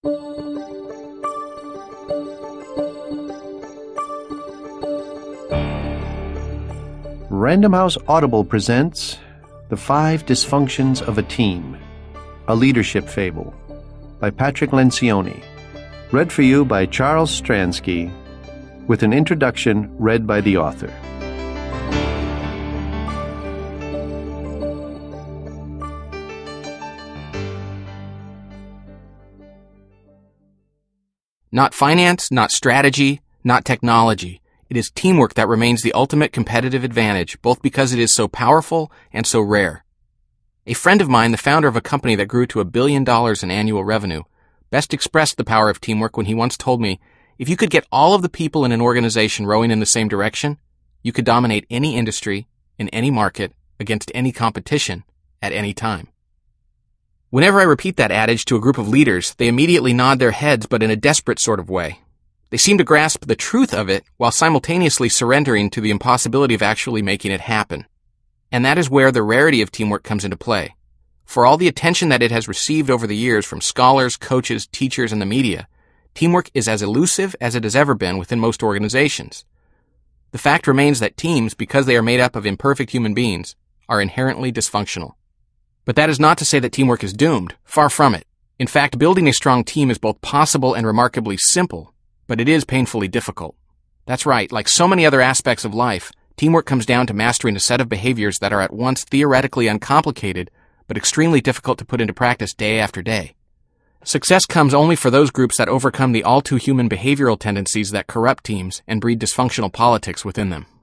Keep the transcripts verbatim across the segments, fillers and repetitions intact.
Random House Audible presents The Five Dysfunctions of a Team, a Leadership Fable, by Patrick Lencioni, read for you by Charles Stransky, with an introduction read by the author. Not finance, not strategy, not technology. It is teamwork that remains the ultimate competitive advantage, both because it is so powerful and so rare. A friend of mine, the founder of a company that grew to a billion dollars in annual revenue, best expressed the power of teamwork when he once told me, if you could get all of the people in an organization rowing in the same direction, you could dominate any industry, in any market, against any competition, at any time. Whenever I repeat that adage to a group of leaders, they immediately nod their heads, but in a desperate sort of way. They seem to grasp the truth of it while simultaneously surrendering to the impossibility of actually making it happen. And that is where the rarity of teamwork comes into play. For all the attention that it has received over the years from scholars, coaches, teachers, and the media, teamwork is as elusive as it has ever been within most organizations. The fact remains that teams, because they are made up of imperfect human beings, are inherently dysfunctional. But that is not to say that teamwork is doomed. Far from it. In fact, building a strong team is both possible and remarkably simple, but it is painfully difficult. That's right, like so many other aspects of life, teamwork comes down to mastering a set of behaviors that are at once theoretically uncomplicated, but extremely difficult to put into practice day after day. Success comes only for those groups that overcome the all-too-human behavioral tendencies that corrupt teams and breed dysfunctional politics within them.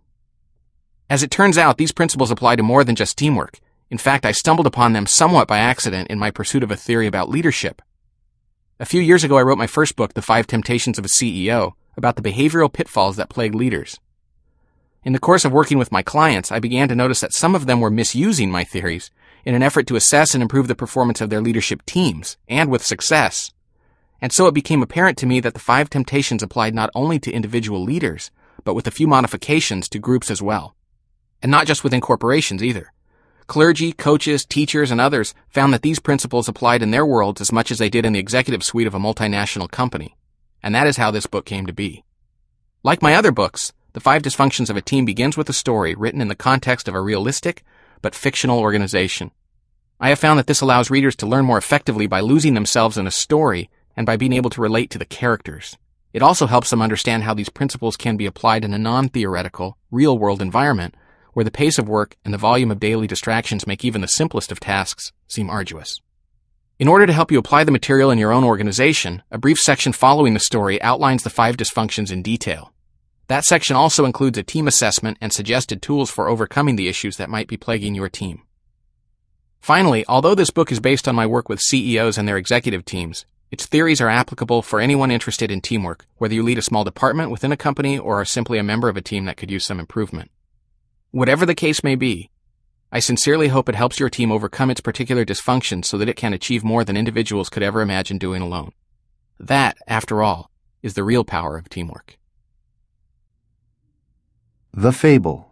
As it turns out, these principles apply to more than just teamwork. In fact, I stumbled upon them somewhat by accident in my pursuit of a theory about leadership. A few years ago, I wrote my first book, The Five Temptations of a C E O, about the behavioral pitfalls that plague leaders. In the course of working with my clients, I began to notice that some of them were misusing my theories in an effort to assess and improve the performance of their leadership teams, and with success. And so it became apparent to me that the five temptations applied not only to individual leaders, but with a few modifications to groups as well. And not just within corporations either. Clergy, coaches, teachers, and others found that these principles applied in their worlds as much as they did in the executive suite of a multinational company. And that is how this book came to be. Like my other books, The Five Dysfunctions of a Team begins with a story written in the context of a realistic but fictional organization. I have found that this allows readers to learn more effectively by losing themselves in a story and by being able to relate to the characters. It also helps them understand how these principles can be applied in a non-theoretical, real-world environment where the pace of work and the volume of daily distractions make even the simplest of tasks seem arduous. In order to help you apply the material in your own organization, a brief section following the story outlines the five dysfunctions in detail. That section also includes a team assessment and suggested tools for overcoming the issues that might be plaguing your team. Finally, although this book is based on my work with C E Os and their executive teams, its theories are applicable for anyone interested in teamwork, whether you lead a small department within a company or are simply a member of a team that could use some improvement. Whatever the case may be, I sincerely hope it helps your team overcome its particular dysfunctions so that it can achieve more than individuals could ever imagine doing alone. That, after all, is the real power of teamwork. The Fable.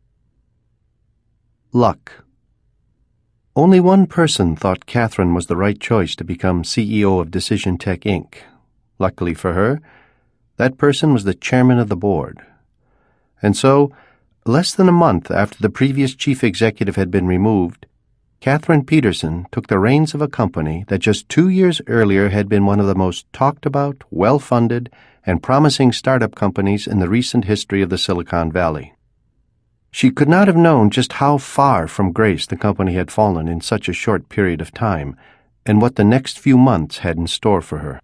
Luck. Only one person thought Catherine was the right choice to become C E O of Decision Tech, Incorporated. Luckily for her, that person was the chairman of the board. And so, less than a month after the previous chief executive had been removed, Catherine Peterson took the reins of a company that just two years earlier had been one of the most talked about, well-funded, and promising startup companies in the recent history of the Silicon Valley. She could not have known just how far from grace the company had fallen in such a short period of time, and what the next few months had in store for her.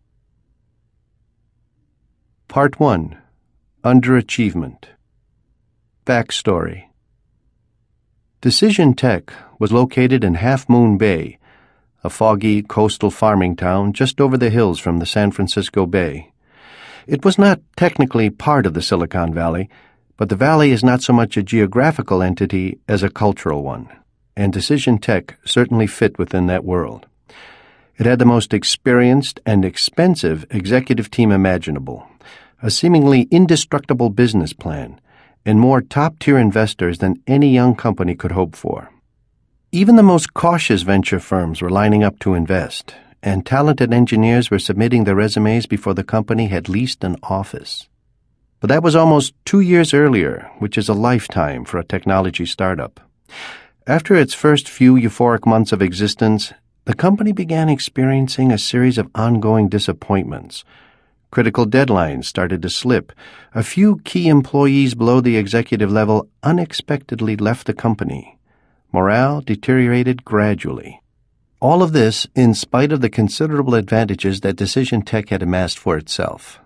Part one. Underachievement. Backstory. Decision Tech was located in Half Moon Bay, a foggy coastal farming town just over the hills from the San Francisco Bay. It was not technically part of the Silicon Valley, but the valley is not so much a geographical entity as a cultural one, and Decision Tech certainly fit within that world. It had the most experienced and expensive executive team imaginable, a seemingly indestructible business plan, and more top-tier investors than any young company could hope for. Even the most cautious venture firms were lining up to invest, and talented engineers were submitting their resumes before the company had leased an office. But that was almost two years earlier, which is a lifetime for a technology startup. After its first few euphoric months of existence, the company began experiencing a series of ongoing disappointments. Critical deadlines started to slip. A few key employees below the executive level unexpectedly left the company. Morale deteriorated gradually. All of this in spite of the considerable advantages that Decision Tech had amassed for itself.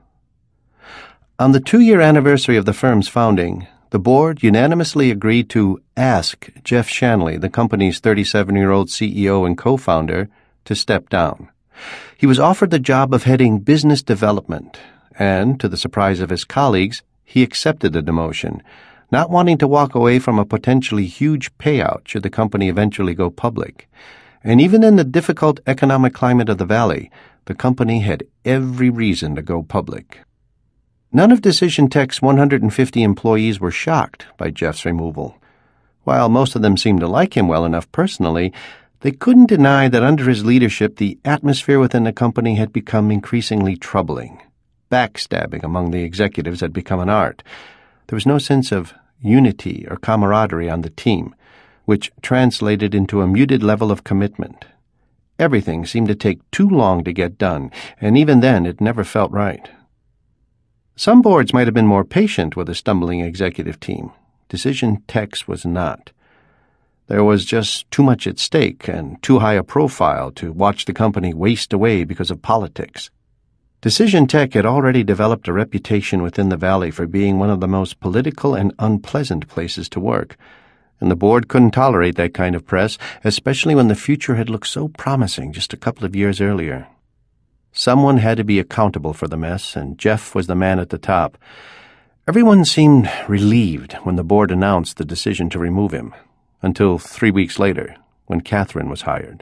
On the two-year anniversary of the firm's founding, the board unanimously agreed to ask Jeff Shanley, the company's thirty-seven-year-old C E O and co-founder, to step down. He was offered the job of heading business development, and, to the surprise of his colleagues, he accepted the demotion, not wanting to walk away from a potentially huge payout should the company eventually go public. And even in the difficult economic climate of the Valley, the company had every reason to go public. None of Decision Tech's one hundred fifty employees were shocked by Jeff's removal. While most of them seemed to like him well enough personally, they couldn't deny that under his leadership the atmosphere within the company had become increasingly troubling. Backstabbing among the executives had become an art. There was no sense of unity or camaraderie on the team, which translated into a muted level of commitment. Everything seemed to take too long to get done, and even then it never felt right. Some boards might have been more patient with a stumbling executive team. Decision Tech's was not. There was just too much at stake and too high a profile to watch the company waste away because of politics. Decision Tech had already developed a reputation within the Valley for being one of the most political and unpleasant places to work, and the board couldn't tolerate that kind of press, especially when the future had looked so promising just a couple of years earlier. Someone had to be accountable for the mess, and Jeff was the man at the top. Everyone seemed relieved when the board announced the decision to remove him, until three weeks later, when Catherine was hired.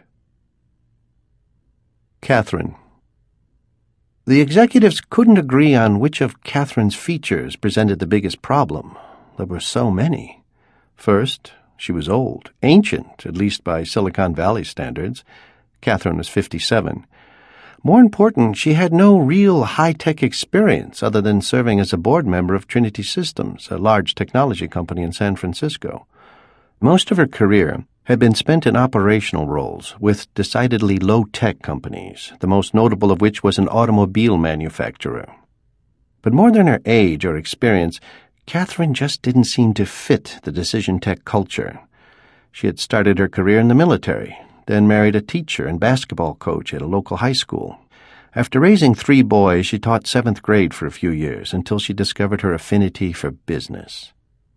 Catherine. The executives couldn't agree on which of Catherine's features presented the biggest problem. There were so many. First, she was old, ancient, at least by Silicon Valley standards. Catherine was fifty-seven. More important, she had no real high-tech experience other than serving as a board member of Trinity Systems, a large technology company in San Francisco. Most of her career had been spent in operational roles with decidedly low-tech companies, the most notable of which was an automobile manufacturer. But more than her age or experience, Catherine just didn't seem to fit the Decision Tech culture. She had started her career in the military, then married a teacher and basketball coach at a local high school. After raising three boys, she taught seventh grade for a few years until she discovered her affinity for business.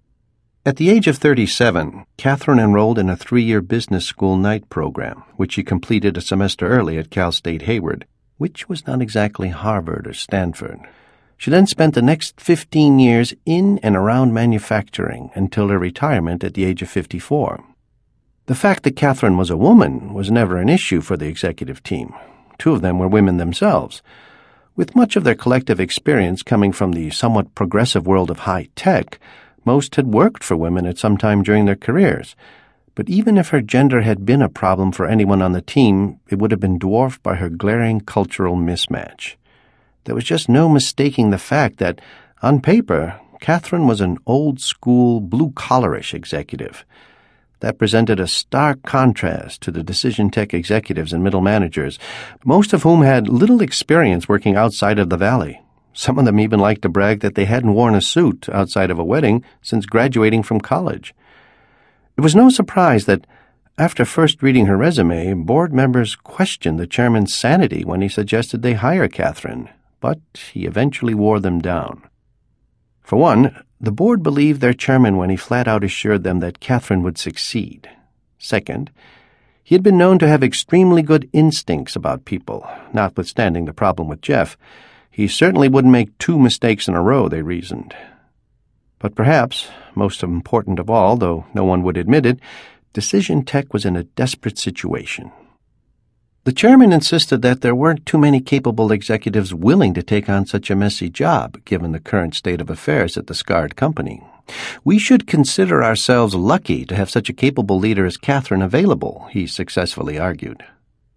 At the age of thirty-seven, Catherine enrolled in a three-year business school night program, which she completed a semester early at Cal State Hayward, which was not exactly Harvard or Stanford. She then spent the next fifteen years in and around manufacturing until her retirement at the age of fifty-four. The fact that Catherine was a woman was never an issue for the executive team. Two of them were women themselves. With much of their collective experience coming from the somewhat progressive world of high tech, most had worked for women at some time during their careers. But even if her gender had been a problem for anyone on the team, it would have been dwarfed by her glaring cultural mismatch. There was just no mistaking the fact that, on paper, Catherine was an old-school, blue-collarish executive. That presented a stark contrast to the Decision Tech executives and middle managers, most of whom had little experience working outside of the Valley. Some of them even liked to brag that they hadn't worn a suit outside of a wedding since graduating from college. It was no surprise that, after first reading her resume, board members questioned the chairman's sanity when he suggested they hire Catherine, but he eventually wore them down. For one, the board believed their chairman when he flat-out assured them that Catherine would succeed. Second, he had been known to have extremely good instincts about people, notwithstanding the problem with Jeff. He certainly wouldn't make two mistakes in a row, they reasoned. But perhaps, most important of all, though no one would admit it, Decision Tech was in a desperate situation. The chairman insisted that there weren't too many capable executives willing to take on such a messy job, given the current state of affairs at the scarred company. We should consider ourselves lucky to have such a capable leader as Catherine available, he successfully argued.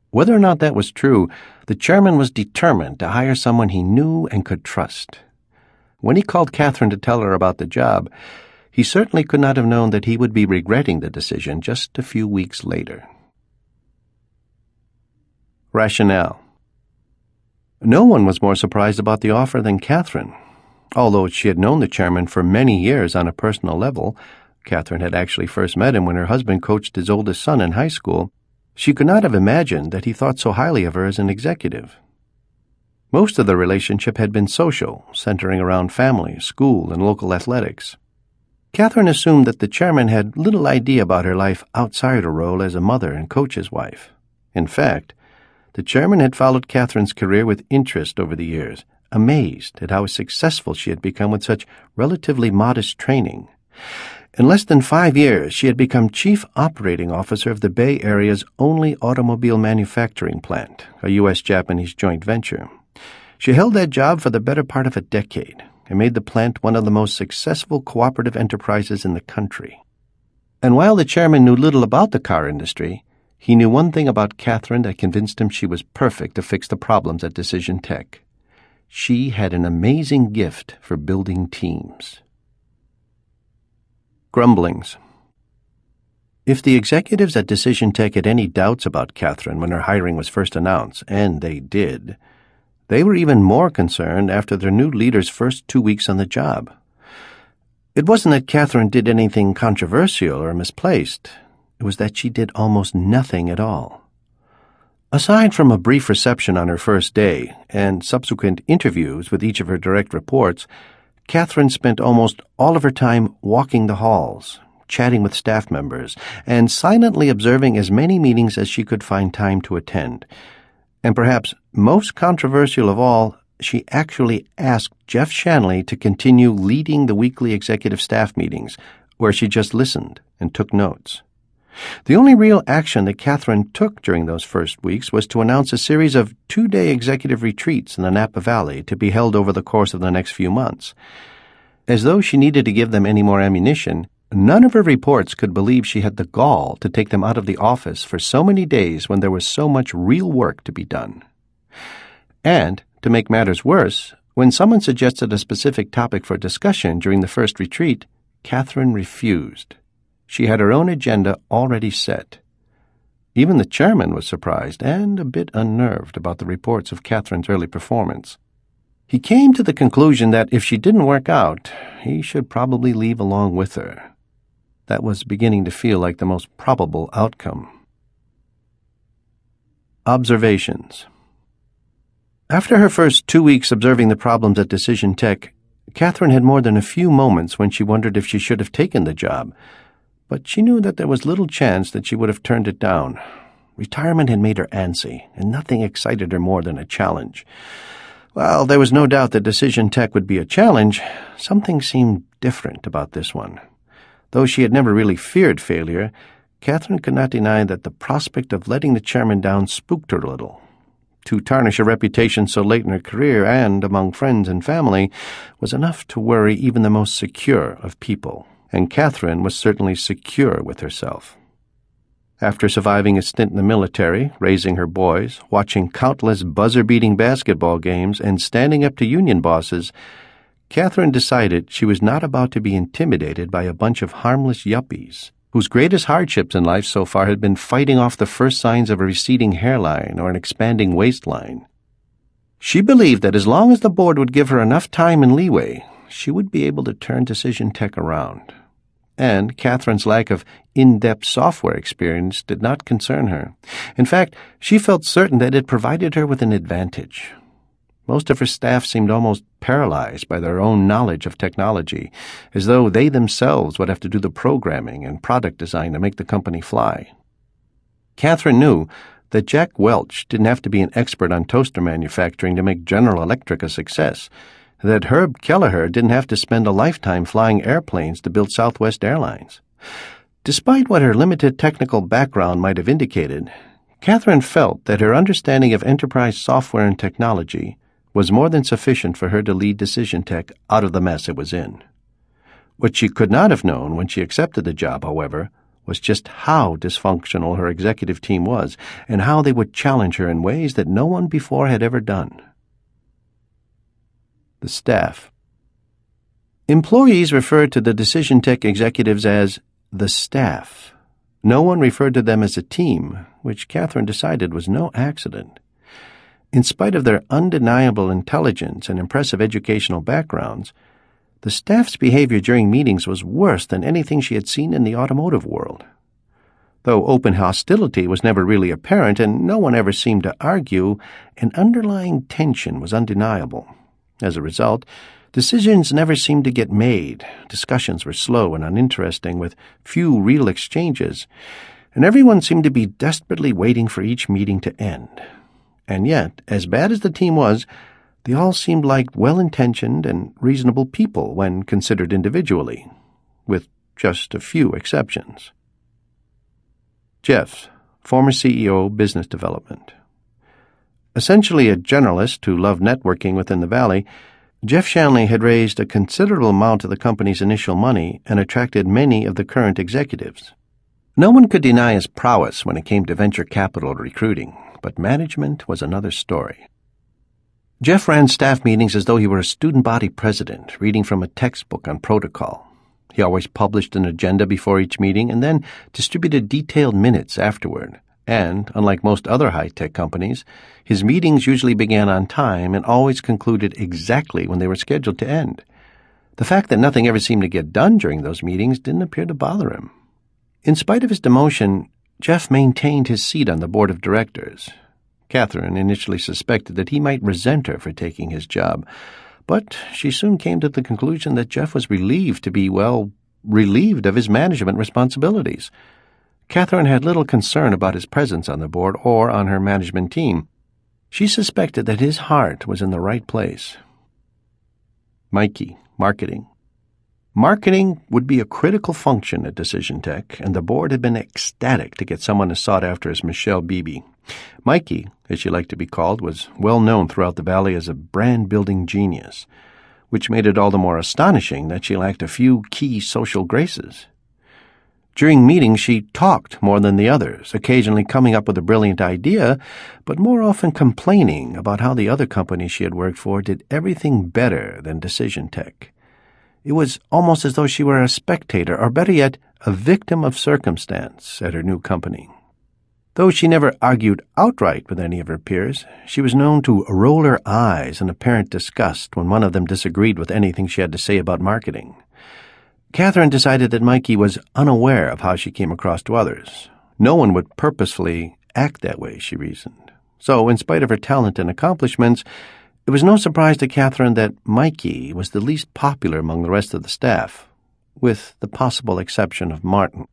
Whether or not that was true, the chairman was determined to hire someone he knew and could trust. When he called Catherine to tell her about the job, he certainly could not have known that he would be regretting the decision just a few weeks later. Rationale. No one was more surprised about the offer than Catherine. Although she had known the chairman for many years on a personal level, Catherine had actually first met him when her husband coached his oldest son in high school, she could not have imagined that he thought so highly of her as an executive. Most of the relationship had been social, centering around family, school, and local athletics. Catherine assumed that the chairman had little idea about her life outside her role as a mother and coach's wife. In fact, the chairman had followed Catherine's career with interest over the years, amazed at how successful she had become with such relatively modest training. In less than five years, she had become Chief Operating Officer of the Bay Area's only automobile manufacturing plant, a U S Japanese joint venture. She held that job for the better part of a decade and made the plant one of the most successful cooperative enterprises in the country. And while the chairman knew little about the car industry, he knew one thing about Catherine that convinced him she was perfect to fix the problems at Decision Tech. She had an amazing gift for building teams. Grumblings. If the executives at Decision Tech had any doubts about Catherine when her hiring was first announced, and they did, they were even more concerned after their new leader's first two weeks on the job. It wasn't that Catherine did anything controversial or misplaced. It was that she did almost nothing at all. Aside from a brief reception on her first day and subsequent interviews with each of her direct reports, Catherine spent almost all of her time walking the halls, chatting with staff members, and silently observing as many meetings as she could find time to attend. And perhaps most controversial of all, she actually asked Jeff Shanley to continue leading the weekly executive staff meetings, where she just listened and took notes. The only real action that Catherine took during those first weeks was to announce a series of two-day executive retreats in the Napa Valley to be held over the course of the next few months. As though she needed to give them any more ammunition, none of her reports could believe she had the gall to take them out of the office for so many days when there was so much real work to be done. And, to make matters worse, when someone suggested a specific topic for discussion during the first retreat, Catherine refused. She had her own agenda already set. Even the chairman was surprised and a bit unnerved about the reports of Catherine's early performance. He came to the conclusion that if she didn't work out, he should probably leave along with her. That was beginning to feel like the most probable outcome. Observations. After her first two weeks observing the problems at Decision Tech, Catherine had more than a few moments when she wondered if she should have taken the job, but she knew that there was little chance that she would have turned it down. Retirement had made her antsy, and nothing excited her more than a challenge. While there was no doubt that Decision Tech would be a challenge, something seemed different about this one. Though she had never really feared failure, Catherine could not deny that the prospect of letting the chairman down spooked her a little. To tarnish a reputation so late in her career and among friends and family was enough to worry even the most secure of people. And Catherine was certainly secure with herself. After surviving a stint in the military, raising her boys, watching countless buzzer-beating basketball games, and standing up to union bosses, Catherine decided she was not about to be intimidated by a bunch of harmless yuppies, whose greatest hardships in life so far had been fighting off the first signs of a receding hairline or an expanding waistline. She believed that as long as the board would give her enough time and leeway, she would be able to turn Decision Tech around. And Catherine's lack of in-depth software experience did not concern her. In fact, she felt certain that it provided her with an advantage. Most of her staff seemed almost paralyzed by their own knowledge of technology, as though they themselves would have to do the programming and product design to make the company fly. Catherine knew that Jack Welch didn't have to be an expert on toaster manufacturing to make General Electric a success, that Herb Kelleher didn't have to spend a lifetime flying airplanes to build Southwest Airlines. Despite what her limited technical background might have indicated, Catherine felt that her understanding of enterprise software and technology was more than sufficient for her to lead Decision Tech out of the mess it was in. What she could not have known when she accepted the job, however, was just how dysfunctional her executive team was and how they would challenge her in ways that no one before had ever done. The staff. Employees referred to the Decision Tech executives as the staff. No one referred to them as a team, which Catherine decided was no accident. In spite of their undeniable intelligence and impressive educational backgrounds, the staff's behavior during meetings was worse than anything she had seen in the automotive world. Though open hostility was never really apparent and no one ever seemed to argue, an underlying tension was undeniable. As a result, decisions never seemed to get made, discussions were slow and uninteresting, with few real exchanges, and everyone seemed to be desperately waiting for each meeting to end. And yet, as bad as the team was, they all seemed like well-intentioned and reasonable people when considered individually, with just a few exceptions. Jeff, former C E O, Business Development. Essentially a generalist who loved networking within the Valley, Jeff Shanley had raised a considerable amount of the company's initial money and attracted many of the current executives. No one could deny his prowess when it came to venture capital recruiting, but management was another story. Jeff ran staff meetings as though he were a student body president, reading from a textbook on protocol. He always published an agenda before each meeting and then distributed detailed minutes afterward. And, unlike most other high-tech companies, his meetings usually began on time and always concluded exactly when they were scheduled to end. The fact that nothing ever seemed to get done during those meetings didn't appear to bother him. In spite of his demotion, Jeff maintained his seat on the board of directors. Catherine initially suspected that he might resent her for taking his job, but she soon came to the conclusion that Jeff was relieved to be, well, relieved of his management responsibilities. Catherine had little concern about his presence on the board or on her management team. She suspected that his heart was in the right place. Mikey, marketing. Marketing would be a critical function at Decision Tech, and the board had been ecstatic to get someone as sought after as Michelle Beebe. Mikey, as she liked to be called, was well known throughout the Valley as a brand-building genius, which made it all the more astonishing that she lacked a few key social graces. During meetings, she talked more than the others, occasionally coming up with a brilliant idea, but more often complaining about how the other companies she had worked for did everything better than Decision Tech. It was almost as though she were a spectator, or better yet, a victim of circumstance at her new company. Though she never argued outright with any of her peers, she was known to roll her eyes in apparent disgust when one of them disagreed with anything she had to say about marketing. Catherine decided that Mikey was unaware of how she came across to others. No one would purposefully act that way, she reasoned. So, in spite of her talent and accomplishments, it was no surprise to Catherine that Mikey was the least popular among the rest of the staff, with the possible exception of Martin.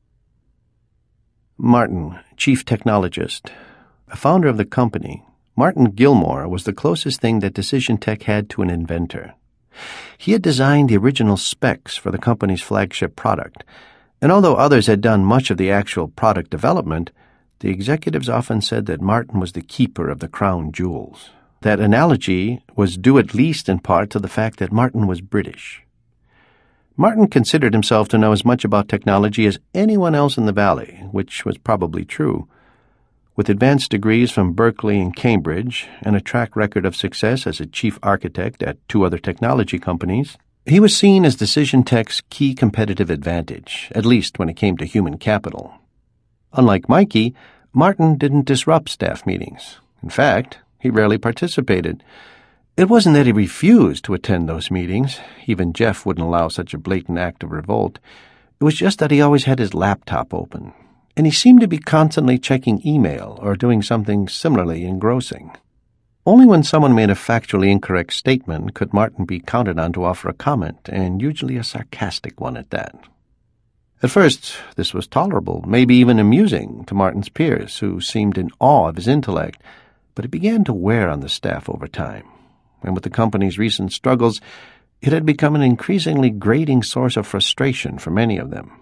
Martin, chief technologist. A founder of the company, Martin Gilmore was the closest thing that Decision Tech had to an inventor. He had designed the original specs for the company's flagship product, and although others had done much of the actual product development, the executives often said that Martin was the keeper of the crown jewels. That analogy was due at least in part to the fact that Martin was British. Martin considered himself to know as much about technology as anyone else in the Valley, which was probably true. With advanced degrees from Berkeley and Cambridge and a track record of success as a chief architect at two other technology companies, he was seen as Decision Tech's key competitive advantage, at least when it came to human capital. Unlike Mikey, Martin didn't disrupt staff meetings. In fact, he rarely participated. It wasn't that he refused to attend those meetings. Even Jeff wouldn't allow such a blatant act of revolt. It was just that he always had his laptop open, and he seemed to be constantly checking email or doing something similarly engrossing. Only when someone made a factually incorrect statement could Martin be counted on to offer a comment, and usually a sarcastic one at that. At first, this was tolerable, maybe even amusing to Martin's peers, who seemed in awe of his intellect, but it began to wear on the staff over time. And with the company's recent struggles, it had become an increasingly grating source of frustration for many of them.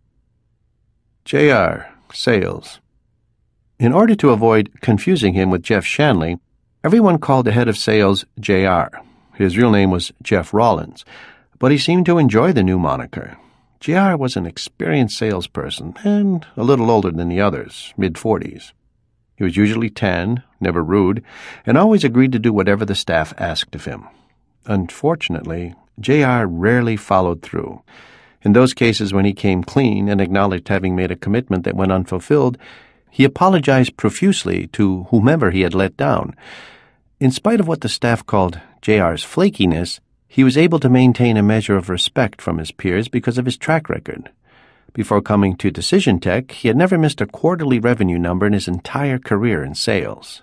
J R, sales. In order to avoid confusing him with Jeff Shanley, everyone called the head of sales J R. His real name was Jeff Rollins, but he seemed to enjoy the new moniker. J R was an experienced salesperson and a little older than the others, mid-forties. He was usually tanned, never rude, and always agreed to do whatever the staff asked of him. Unfortunately, J R rarely followed through. In those cases when he came clean and acknowledged having made a commitment that went unfulfilled, he apologized profusely to whomever he had let down. In spite of what the staff called J R's flakiness, he was able to maintain a measure of respect from his peers because of his track record. Before coming to Decision Tech, he had never missed a quarterly revenue number in his entire career in sales.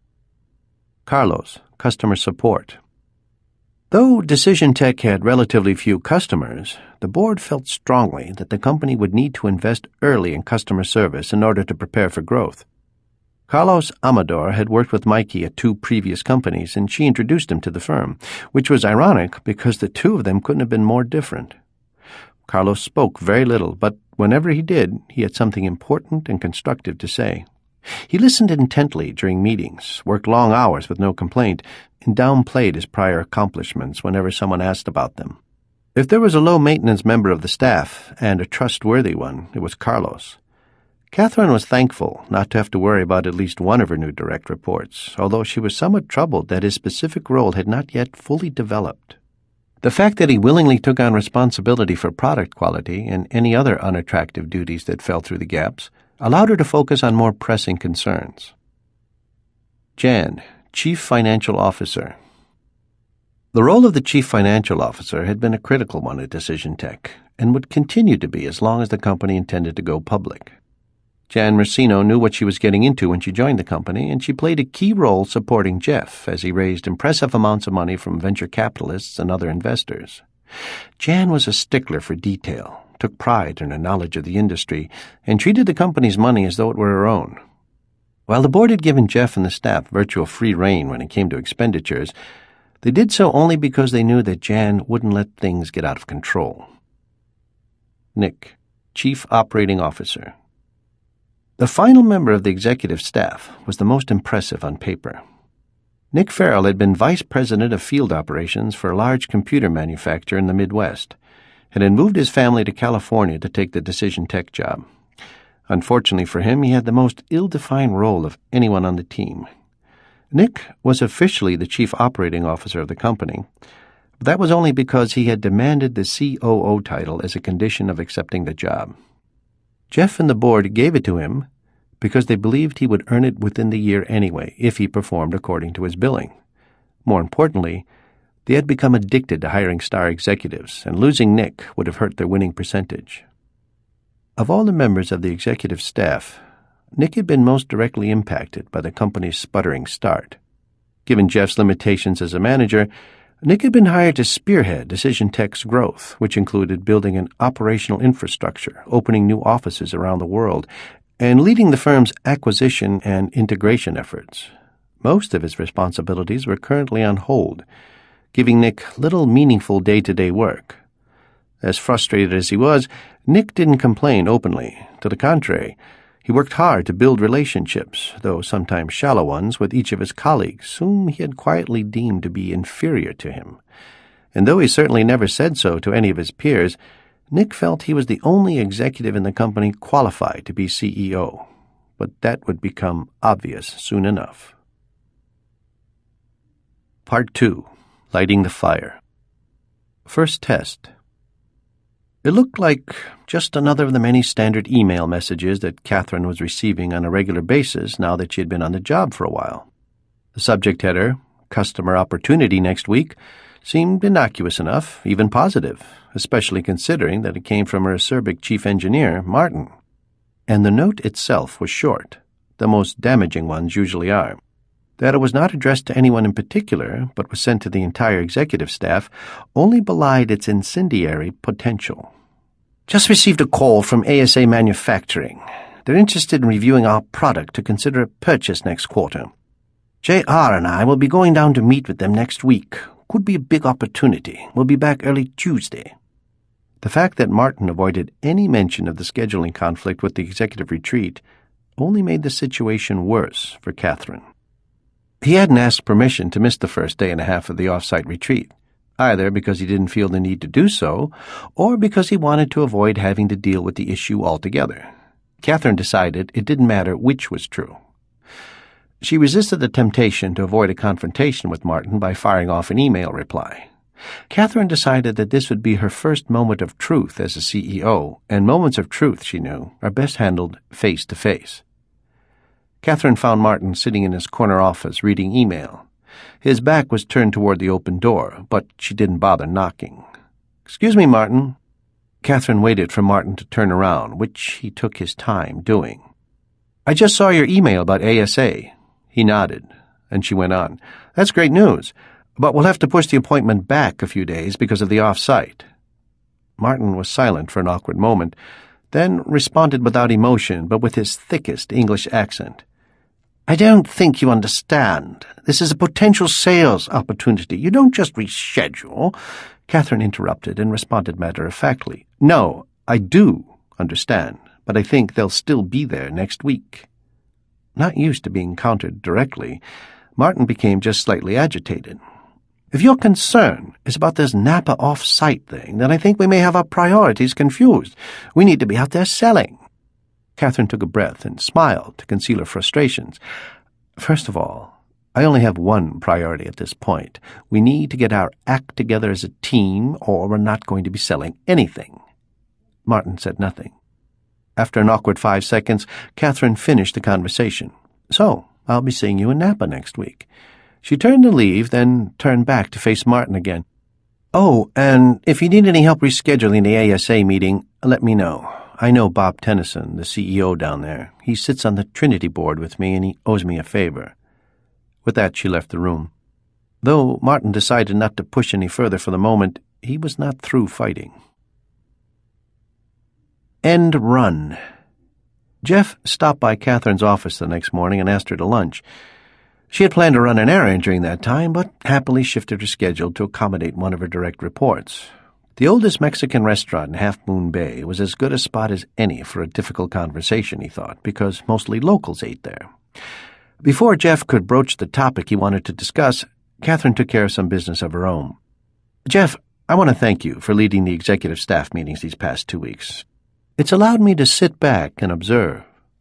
Carlos, customer support. Though Decision Tech had relatively few customers, the board felt strongly that the company would need to invest early in customer service in order to prepare for growth. Carlos Amador had worked with Mikey at two previous companies, and she introduced him to the firm, which was ironic because the two of them couldn't have been more different. Carlos spoke very little, but whenever he did, he had something important and constructive to say. He listened intently during meetings, worked long hours with no complaint, and downplayed his prior accomplishments whenever someone asked about them. If there was a low-maintenance member of the staff, and a trustworthy one, it was Carlos. Catherine was thankful not to have to worry about at least one of her new direct reports, although she was somewhat troubled that his specific role had not yet fully developed. The fact that he willingly took on responsibility for product quality and any other unattractive duties that fell through the gaps allowed her to focus on more pressing concerns. Jan, Chief Financial Officer. The role of the Chief Financial Officer had been a critical one at Decision Tech and would continue to be as long as the company intended to go public. Jan Mercino knew what she was getting into when she joined the company, and she played a key role supporting Jeff as he raised impressive amounts of money from venture capitalists and other investors. Jan was a stickler for detail, took pride in her knowledge of the industry, and treated the company's money as though it were her own. While the board had given Jeff and the staff virtual free rein when it came to expenditures, they did so only because they knew that Jan wouldn't let things get out of control. Nick, Chief Operating Officer. The final member of the executive staff was the most impressive on paper. Nick Farrell had been vice president of field operations for a large computer manufacturer in the Midwest, and had moved his family to California to take the Decision Tech job. Unfortunately for him, he had the most ill-defined role of anyone on the team. Nick was officially the chief operating officer of the company, but that was only because he had demanded the C O O title as a condition of accepting the job. Jeff and the board gave it to him because they believed he would earn it within the year anyway if he performed according to his billing. More importantly, they had become addicted to hiring star executives, and losing Nick would have hurt their winning percentage. Of all the members of the executive staff, Nick had been most directly impacted by the company's sputtering start. Given Jeff's limitations as a manager, Nick had been hired to spearhead Decision Tech's growth, which included building an operational infrastructure, opening new offices around the world, and leading the firm's acquisition and integration efforts. Most of his responsibilities were currently on hold, giving Nick little meaningful day-to-day work. As frustrated as he was, Nick didn't complain openly. To the contrary, he worked hard to build relationships, though sometimes shallow ones, with each of his colleagues, whom he had quietly deemed to be inferior to him. And though he certainly never said so to any of his peers, Nick felt he was the only executive in the company qualified to be C E O. But that would become obvious soon enough. Part two. Lighting the Fire. First test. It looked like just another of the many standard email messages that Catherine was receiving on a regular basis now that she had been on the job for a while. The subject header, Customer Opportunity Next Week, seemed innocuous enough, even positive, especially considering that it came from her acerbic chief engineer, Martin. And the note itself was short. The most damaging ones usually are. That it was not addressed to anyone in particular, but was sent to the entire executive staff, only belied its incendiary potential. Just received a call from A S A Manufacturing. They're interested in reviewing our product to consider a purchase next quarter. J R and I will be going down to meet with them next week. Could be a big opportunity. We'll be back early Tuesday. The fact that Martin avoided any mention of the scheduling conflict with the executive retreat only made the situation worse for Catherine. He hadn't asked permission to miss the first day and a half of the off-site retreat, either because he didn't feel the need to do so, or because he wanted to avoid having to deal with the issue altogether. Catherine decided it didn't matter which was true. She resisted the temptation to avoid a confrontation with Martin by firing off an email reply. Catherine decided that this would be her first moment of truth as a C E O, and moments of truth, she knew, are best handled face-to-face. Catherine found Martin sitting in his corner office reading email. His back was turned toward the open door, but she didn't bother knocking. "Excuse me, Martin." Catherine waited for Martin to turn around, which he took his time doing. "I just saw your email about A S A." He nodded, and she went on. "That's great news, but we'll have to push the appointment back a few days because of the off-site." Martin was silent for an awkward moment, then responded without emotion, but with his thickest English accent. "I don't think you understand. This is a potential sales opportunity. You don't just reschedule." Catherine interrupted and responded matter-of-factly. "No, I do understand, but I think they'll still be there next week." Not used to being countered directly, Martin became just slightly agitated. "If your concern is about this Napa off-site thing, then I think we may have our priorities confused. We need to be out there selling." Catherine took a breath and smiled to conceal her frustrations. "First of all, I only have one priority at this point. We need to get our act together as a team, or we're not going to be selling anything." Martin said nothing. After an awkward five seconds, Catherine finished the conversation. "So, I'll be seeing you in Napa next week." She turned to leave, then turned back to face Martin again. "Oh, and if you need any help rescheduling the A S A meeting, let me know. I know Bob Tennyson, the C E O down there. He sits on the Trinity board with me, and he owes me a favor." With that, she left the room. Though Martin decided not to push any further for the moment, he was not through fighting. End run. Jeff stopped by Catherine's office the next morning and asked her to lunch. She had planned to run an errand during that time, but happily shifted her schedule to accommodate one of her direct reports. The oldest Mexican restaurant in Half Moon Bay was as good a spot as any for a difficult conversation, he thought, because mostly locals ate there. Before Jeff could broach the topic he wanted to discuss, Catherine took care of some business of her own. "Jeff, I want to thank you for leading the executive staff meetings these past two weeks. It's allowed me to sit back and observe."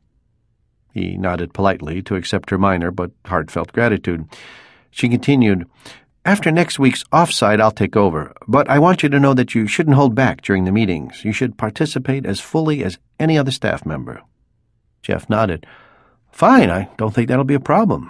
He nodded politely to accept her minor but heartfelt gratitude. She continued, "After next week's off-site, I'll take over, but I want you to know that you shouldn't hold back during the meetings. You should participate as fully as any other staff member." Jeff nodded. "Fine, I don't think that'll be a problem."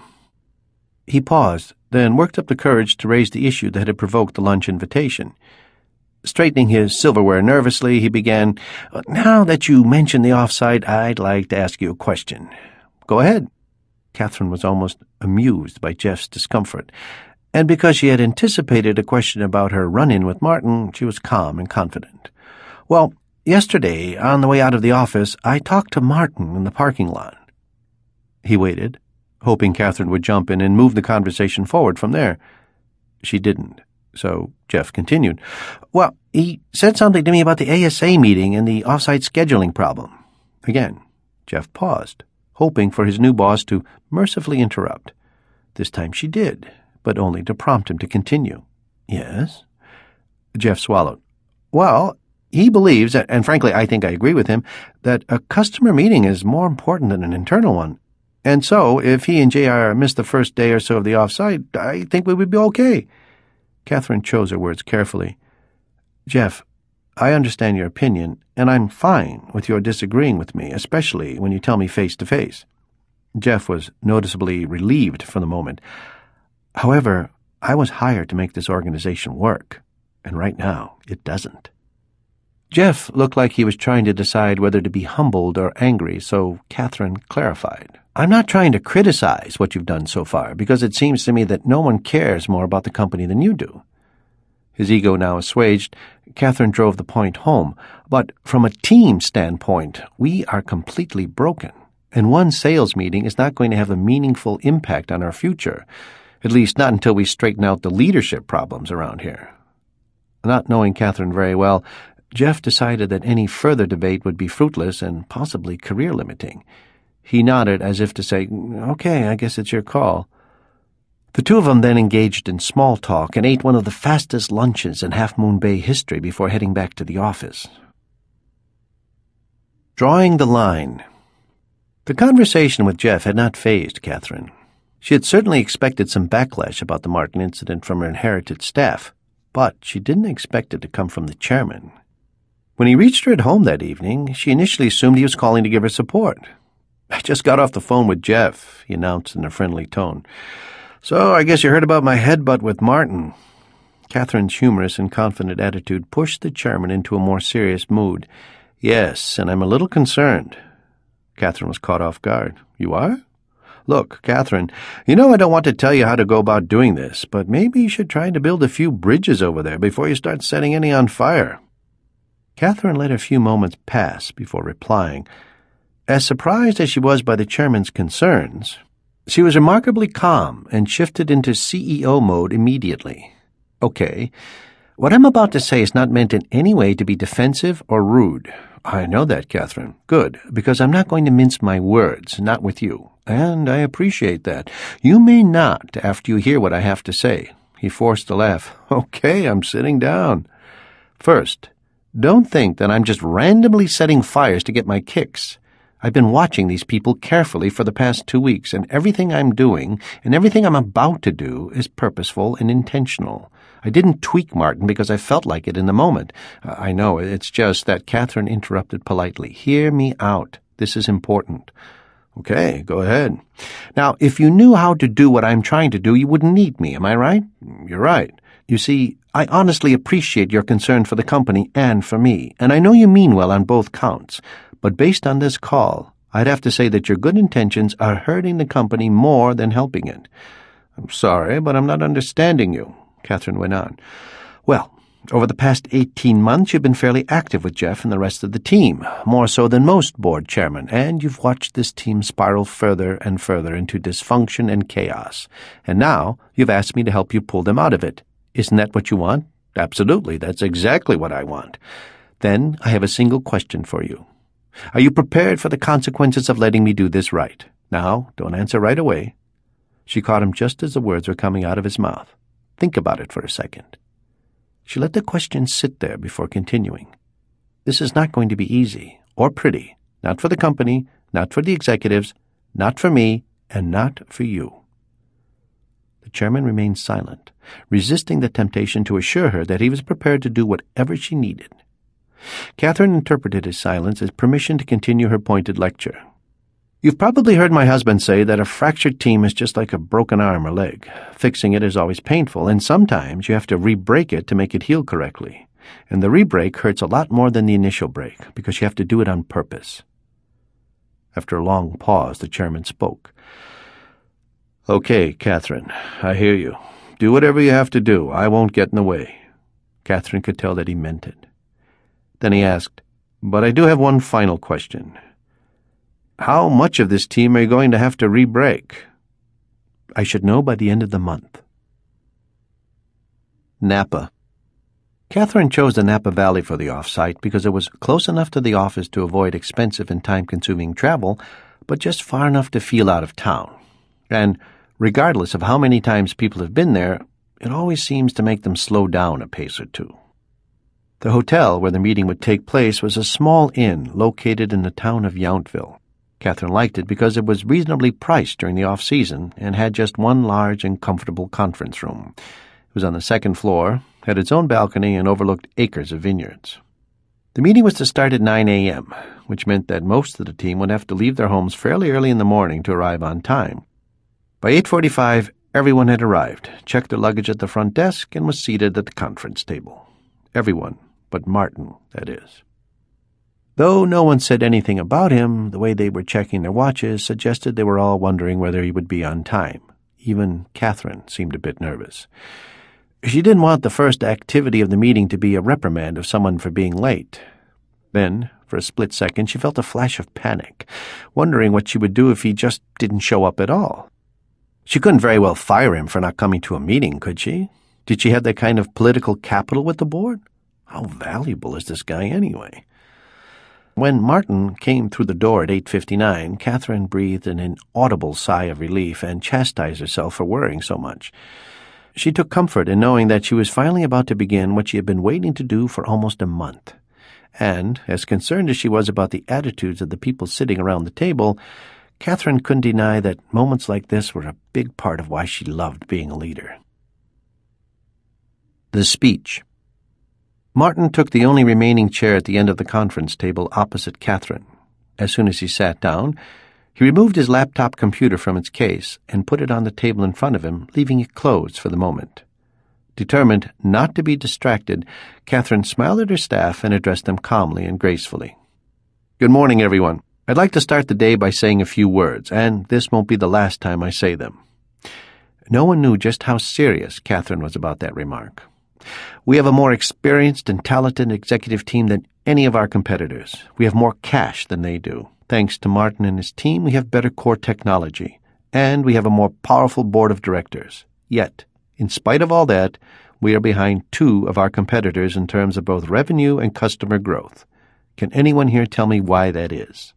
He paused, then worked up the courage to raise the issue that had provoked the lunch invitation. Straightening his silverware nervously, he began, "Now that you mention the off-site, I'd like to ask you a question." "Go ahead." Catherine was almost amused by Jeff's discomfort, and because she had anticipated a question about her run-in with Martin, she was calm and confident. "Well, yesterday, on the way out of the office, I talked to Martin in the parking lot." He waited, hoping Catherine would jump in and move the conversation forward from there. She didn't. So Jeff continued, "Well, he said something to me about the A S A meeting and the off-site scheduling problem." Again, Jeff paused, hoping for his new boss to mercifully interrupt. This time she did, but only to prompt him to continue. "Yes?" Jeff swallowed. "Well, he believes, and frankly I think I agree with him, that a customer meeting is more important than an internal one. And so, if he and J R missed the first day or so of the off-site, I think we would be okay." Catherine chose her words carefully. "Jeff, I understand your opinion, and I'm fine with your disagreeing with me, especially when you tell me face-to-face." Jeff was noticeably relieved for the moment. "However, I was hired to make this organization work, and right now it doesn't." Jeff looked like he was trying to decide whether to be humbled or angry, so Catherine clarified. "I'm not trying to criticize what you've done so far, because it seems to me that no one cares more about the company than you do." His ego now assuaged, Catherine drove the point home. "But from a team standpoint, we are completely broken, and one sales meeting is not going to have a meaningful impact on our future, at least not until we straighten out the leadership problems around here." Not knowing Catherine very well, Jeff decided that any further debate would be fruitless and possibly career-limiting. He nodded as if to say, "Okay, I guess it's your call." The two of them then engaged in small talk and ate one of the fastest lunches in Half Moon Bay history before heading back to the office. Drawing the line. The conversation with Jeff had not fazed Catherine. She had certainly expected some backlash about the Martin incident from her inherited staff, but she didn't expect it to come from the chairman. When he reached her at home that evening, she initially assumed he was calling to give her support. "I just got off the phone with Jeff," he announced in a friendly tone. "So I guess you heard about my headbutt with Martin." Catherine's humorous and confident attitude pushed the chairman into a more serious mood. "Yes, and I'm a little concerned." Catherine was caught off guard. "You are? Look, Catherine, you know I don't want to tell you how to go about doing this, but maybe you should try to build a few bridges over there before you start setting any on fire." Catherine let a few moments pass before replying. As surprised as she was by the chairman's concerns, she was remarkably calm and shifted into C E O mode immediately. "Okay, what I'm about to say is not meant in any way to be defensive or rude. I know that, Catherine. Good, because I'm not going to mince my words, not with you. And I appreciate that. You may not, after you hear what I have to say." He forced a laugh. "Okay, I'm sitting down. First, don't think that I'm just randomly setting fires to get my kicks. I've been watching these people carefully for the past two weeks, and everything I'm doing and everything I'm about to do is purposeful and intentional. I didn't tweak Martin because I felt like it in the moment. Uh, I know, it's just that," Catherine interrupted politely. "Hear me out. This is important." "Okay, go ahead." "Now, if you knew how to do what I'm trying to do, you wouldn't need me, am I right?" "You're right. You see, I honestly appreciate your concern for the company and for me, and I know you mean well on both counts. But based on this call, I'd have to say that your good intentions are hurting the company more than helping it." "I'm sorry, but I'm not understanding you," Catherine went on. "Well, over the past eighteen months, you've been fairly active with Jeff and the rest of the team, more so than most board chairmen, and you've watched this team spiral further and further into dysfunction and chaos. And now you've asked me to help you pull them out of it. Isn't that what you want?" "Absolutely, that's exactly what I want." "Then I have a single question for you. Are you prepared for the consequences of letting me do this right? Now, don't answer right away." She caught him just as the words were coming out of his mouth. "Think about it for a second." She let the question sit there before continuing. "This is not going to be easy or pretty, not for the company, not for the executives, not for me, and not for you." The chairman remained silent, resisting the temptation to assure her that he was prepared to do whatever she needed. Catherine interpreted his silence as permission to continue her pointed lecture. "You've probably heard my husband say that a fractured team is just like a broken arm or leg. Fixing it is always painful, and sometimes you have to re-break it to make it heal correctly. And the re-break hurts a lot more than the initial break, because you have to do it on purpose." After a long pause, the chairman spoke. "Okay, Catherine, I hear you. Do whatever you have to do. I won't get in the way." Catherine could tell that he meant it. Then he asked, "But I do have one final question. How much of this team are you going to have to re-break?" "I should know by the end of the month." Napa. Catherine chose the Napa Valley for the off-site because it was close enough to the office to avoid expensive and time-consuming travel, but just far enough to feel out of town. And regardless of how many times people have been there, it always seems to make them slow down a pace or two. The hotel where the meeting would take place was a small inn located in the town of Yountville. Catherine liked it because it was reasonably priced during the off-season and had just one large and comfortable conference room. It was on the second floor, had its own balcony, and overlooked acres of vineyards. The meeting was to start at nine a.m., which meant that most of the team would have to leave their homes fairly early in the morning to arrive on time. By eight forty-five, everyone had arrived, checked their luggage at the front desk, and was seated at the conference table. Everyone but Martin, that is. Though no one said anything about him, the way they were checking their watches suggested they were all wondering whether he would be on time. Even Catherine seemed a bit nervous. She didn't want the first activity of the meeting to be a reprimand of someone for being late. Then, for a split second, she felt a flash of panic, wondering what she would do if he just didn't show up at all. She couldn't very well fire him for not coming to a meeting, could she? Did she have that kind of political capital with the board? How valuable is this guy anyway? When Martin came through the door at eight fifty-nine, Catherine breathed an inaudible sigh of relief and chastised herself for worrying so much. She took comfort in knowing that she was finally about to begin what she had been waiting to do for almost a month. And, as concerned as she was about the attitudes of the people sitting around the table, Catherine couldn't deny that moments like this were a big part of why she loved being a leader. The speech. Martin took the only remaining chair at the end of the conference table opposite Catherine. As soon as he sat down, he removed his laptop computer from its case and put it on the table in front of him, leaving it closed for the moment. Determined not to be distracted, Catherine smiled at her staff and addressed them calmly and gracefully. "Good morning, everyone. I'd like to start the day by saying a few words, and this won't be the last time I say them." No one knew just how serious Catherine was about that remark. "We have a more experienced and talented executive team than any of our competitors. We have more cash than they do. Thanks to Martin and his team, we have better core technology, and we have a more powerful board of directors. Yet, in spite of all that, we are behind two of our competitors in terms of both revenue and customer growth. Can anyone here tell me why that is?"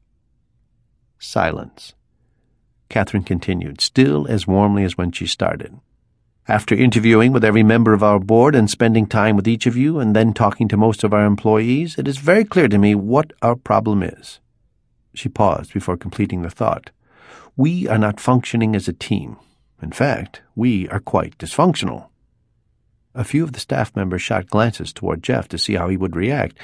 Silence. Catherine continued, still as warmly as when she started. "After interviewing with every member of our board and spending time with each of you and then talking to most of our employees, it is very clear to me what our problem is." She paused before completing the thought. "We are not functioning as a team. In fact, we are quite dysfunctional." A few of the staff members shot glances toward Jeff to see how he would react.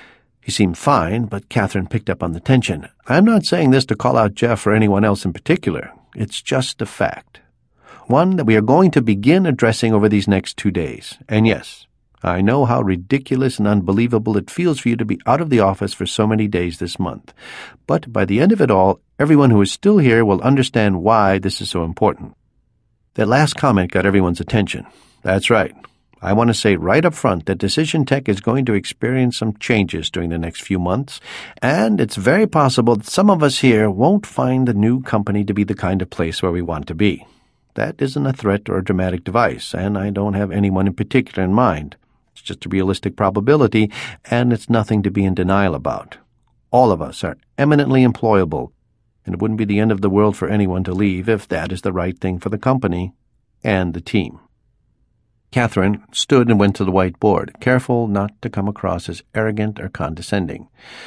He seemed fine, but Catherine picked up on the tension. "I'm not saying this to call out Jeff or anyone else in particular. It's just a fact. One that we are going to begin addressing over these next two days. And yes, I know how ridiculous and unbelievable it feels for you to be out of the office for so many days this month. But by the end of it all, everyone who is still here will understand why this is so important." That last comment got everyone's attention. That's right. I want to say right up front that Decision Tech is going to experience some changes during the next few months, and it's very possible that some of us here won't find the new company to be the kind of place where we want to be. That isn't a threat or a dramatic device, and I don't have anyone in particular in mind. It's just a realistic probability, and it's nothing to be in denial about. All of us are eminently employable, and it wouldn't be the end of the world for anyone to leave if that is the right thing for the company and the team. Catherine stood and went to the whiteboard, careful not to come across as arrogant or condescending.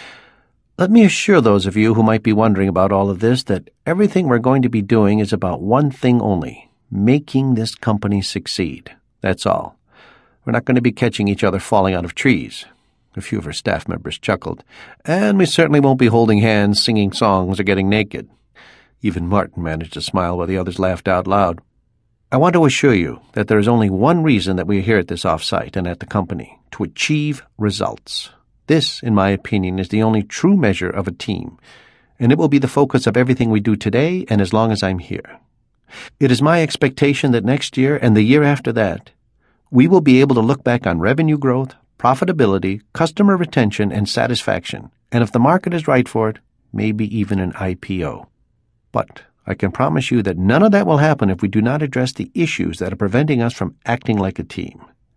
"Let me assure those of you who might be wondering about all of this that everything we're going to be doing is about one thing only, making this company succeed. That's all. We're not going to be catching each other falling out of trees." A few of her staff members chuckled. "And we certainly won't be holding hands, singing songs, or getting naked." Even Martin managed to smile while the others laughed out loud. "I want to assure you that there is only one reason that we are here at this off-site and at the company, to achieve results. This, in my opinion, is the only true measure of a team, and it will be the focus of everything we do today and as long as I'm here. It is my expectation that next year and the year after that, we will be able to look back on revenue growth, profitability, customer retention, and satisfaction, and if the market is right for it, maybe even an I P O. But I can promise you that none of that will happen if we do not address the issues that are preventing us from acting like a team."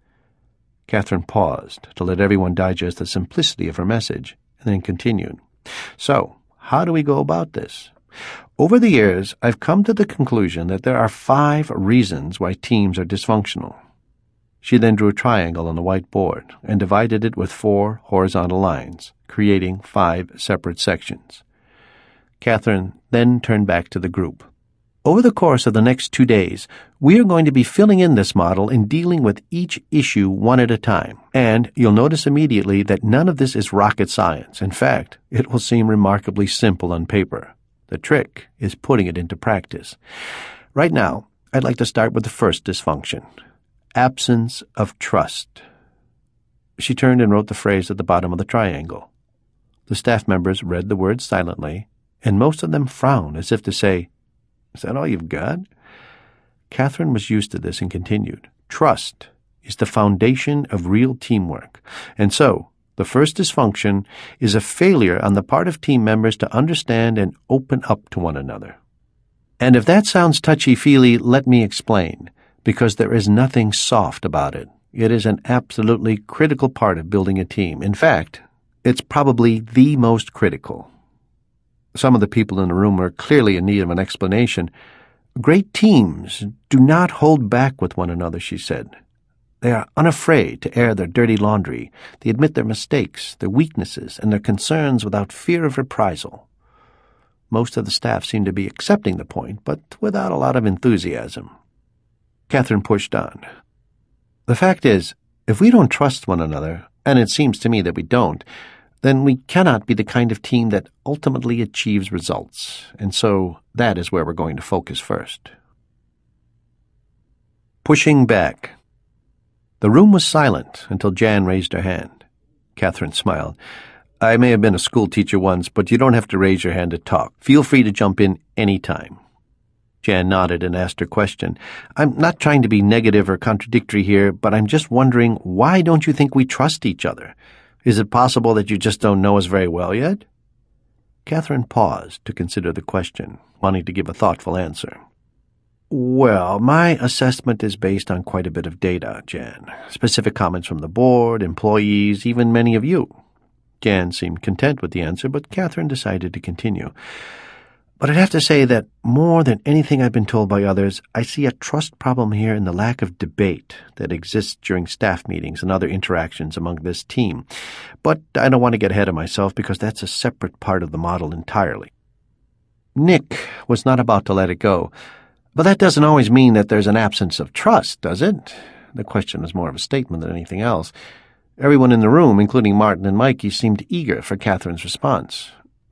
Catherine paused to let everyone digest the simplicity of her message, and then continued. "So, how do we go about this? Over the years, I've come to the conclusion that there are five reasons why teams are dysfunctional." She then drew a triangle on the whiteboard and divided it with four horizontal lines, creating five separate sections. Catherine then turned back to the group. "Over the course of the next two days, we are going to be filling in this model and dealing with each issue one at a time. And you'll notice immediately that none of this is rocket science. In fact, it will seem remarkably simple on paper. The trick is putting it into practice. Right now, I'd like to start with the first dysfunction, absence of trust." She turned and wrote the phrase at the bottom of the triangle. The staff members read the words silently, and most of them frowned as if to say, "Is that all you've got?" Catherine was used to this and continued. "Trust is the foundation of real teamwork. And so, the first dysfunction is a failure on the part of team members to understand and open up to one another. And if that sounds touchy-feely, let me explain, because there is nothing soft about it. It is an absolutely critical part of building a team. In fact, It's probably the most critical. Some of the people in the room were clearly in need of an explanation. Great teams do not hold back with one another, she said. They are unafraid to air their dirty laundry. They admit their mistakes, their weaknesses, and their concerns without fear of reprisal. Most of the staff seemed to be accepting the point, but without a lot of enthusiasm. Catherine pushed on. The fact is, if we don't trust one another, and it seems to me that we don't, then we cannot be the kind of team that ultimately achieves results, and so that is where we're going to focus first. Pushing back. The room was silent until Jan raised her hand. Catherine smiled. I may have been a school teacher once, but you don't have to raise your hand to talk. Feel free to jump in any time. Jan nodded and asked her question. I'm not trying to be negative or contradictory here, but I'm just wondering, why don't you think we trust each other? Is it possible that you just don't know us very well yet? Catherine paused to consider the question, wanting to give a thoughtful answer. Well, my assessment is based on quite a bit of data, Jan. Specific comments from the board, employees, even many of you. Jan seemed content with the answer, but Catherine decided to continue. But I'd have to say that more than anything I've been told by others, I see a trust problem here in the lack of debate that exists during staff meetings and other interactions among this team. But I don't want to get ahead of myself because that's a separate part of the model entirely. Nick was not about to let it go. But that doesn't always mean that there's an absence of trust, does it? The question was more of a statement than anything else. Everyone in the room, including Martin and Mikey, seemed eager for Catherine's response.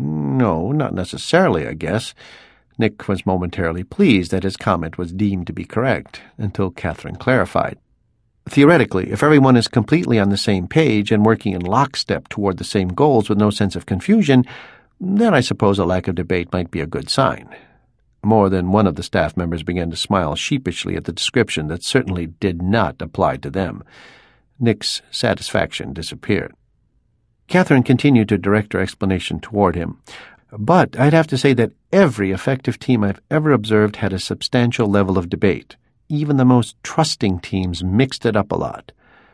No, not necessarily, I guess. Nick was momentarily pleased that his comment was deemed to be correct, until Catherine clarified. Theoretically, if everyone is completely on the same page and working in lockstep toward the same goals with no sense of confusion, then I suppose a lack of debate might be a good sign. More than one of the staff members began to smile sheepishly at the description that certainly did not apply to them. Nick's satisfaction disappeared. Catherine continued to direct her explanation toward him. But I'd have to say that every effective team I've ever observed had a substantial level of debate. Even the most trusting teams mixed it up a lot.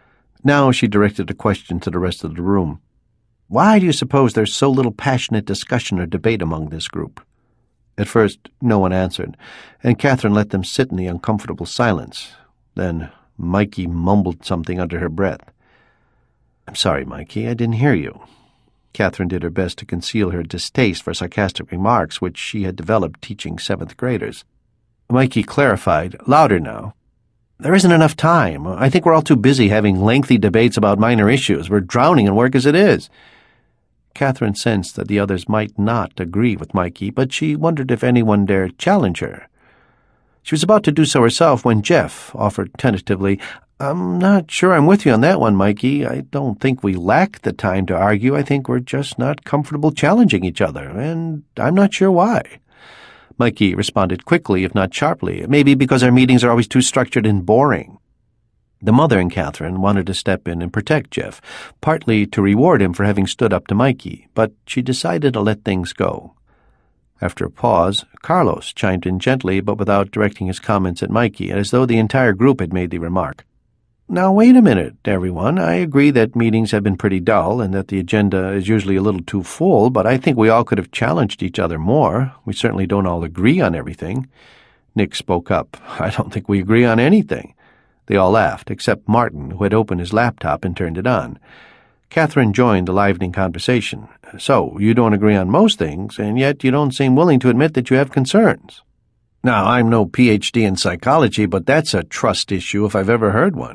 Now she directed a question to the rest of the room. Why do you suppose there's so little passionate discussion or debate among this group? At first, no one answered, and Catherine let them sit in the uncomfortable silence. Then Mikey mumbled something under her breath. I'm sorry, Mikey, I didn't hear you. Catherine did her best to conceal her distaste for sarcastic remarks which she had developed teaching seventh graders. Mikey clarified, louder now. There isn't enough time. I think we're all too busy having lengthy debates about minor issues. We're drowning in work as it is. Catherine sensed that the others might not agree with Mikey, but she wondered if anyone dared challenge her. She was about to do so herself when Jeff offered tentatively, I'm not sure I'm with you on that one, Mikey. I don't think we lack the time to argue. I think we're just not comfortable challenging each other, and I'm not sure why. Mikey responded quickly, if not sharply, maybe because our meetings are always too structured and boring. The mother in Catherine wanted to step in and protect Jeff, partly to reward him for having stood up to Mikey, but she decided to let things go. After a pause, Carlos chimed in gently but without directing his comments at Mikey, as though the entire group had made the remark. Now, wait a minute, everyone. I agree that meetings have been pretty dull and that the agenda is usually a little too full, but I think we all could have challenged each other more. We certainly don't all agree on everything. Nick spoke up. I don't think we agree on anything. They all laughed, except Martin, who had opened his laptop and turned it on. Catherine joined the livening conversation. So, you don't agree on most things, and yet you don't seem willing to admit that you have concerns. Now, I'm no P H D in psychology, but that's a trust issue if I've ever heard one.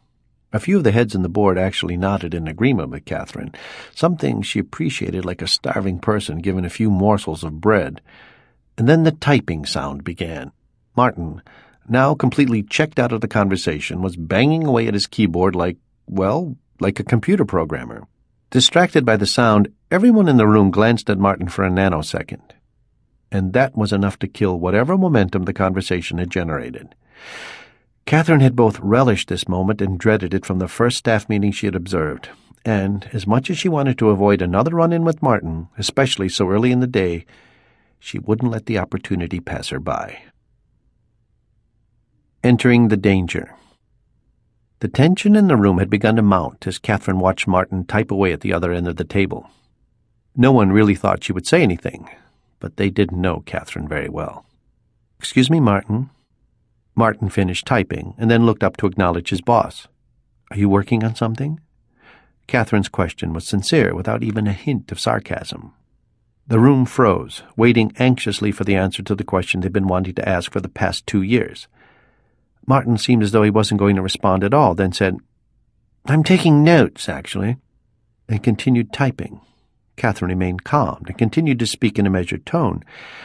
A few of the heads on the board actually nodded in agreement with Catherine, something she appreciated like a starving person given a few morsels of bread. And then the typing sound began. Martin, now completely checked out of the conversation, was banging away at his keyboard like, well, like a computer programmer. Distracted by the sound, everyone in the room glanced at Martin for a nanosecond. And that was enough to kill whatever momentum the conversation had generated. Catherine had both relished this moment and dreaded it from the first staff meeting she had observed, and as much as she wanted to avoid another run-in with Martin, especially so early in the day, she wouldn't let the opportunity pass her by. Entering the danger. The tension in the room had begun to mount as Catherine watched Martin type away at the other end of the table. No one really thought she would say anything, but they didn't know Catherine very well. "Excuse me, Martin." Martin finished typing and then looked up to acknowledge his boss. "Are you working on something?" Catherine's question was sincere, without even a hint of sarcasm. The room froze, waiting anxiously for the answer to the question they'd been wanting to ask for the past two years. Martin seemed as though he wasn't going to respond at all, then said, "I'm taking notes, actually," and continued typing. Catherine remained calm and continued to speak in a measured tone.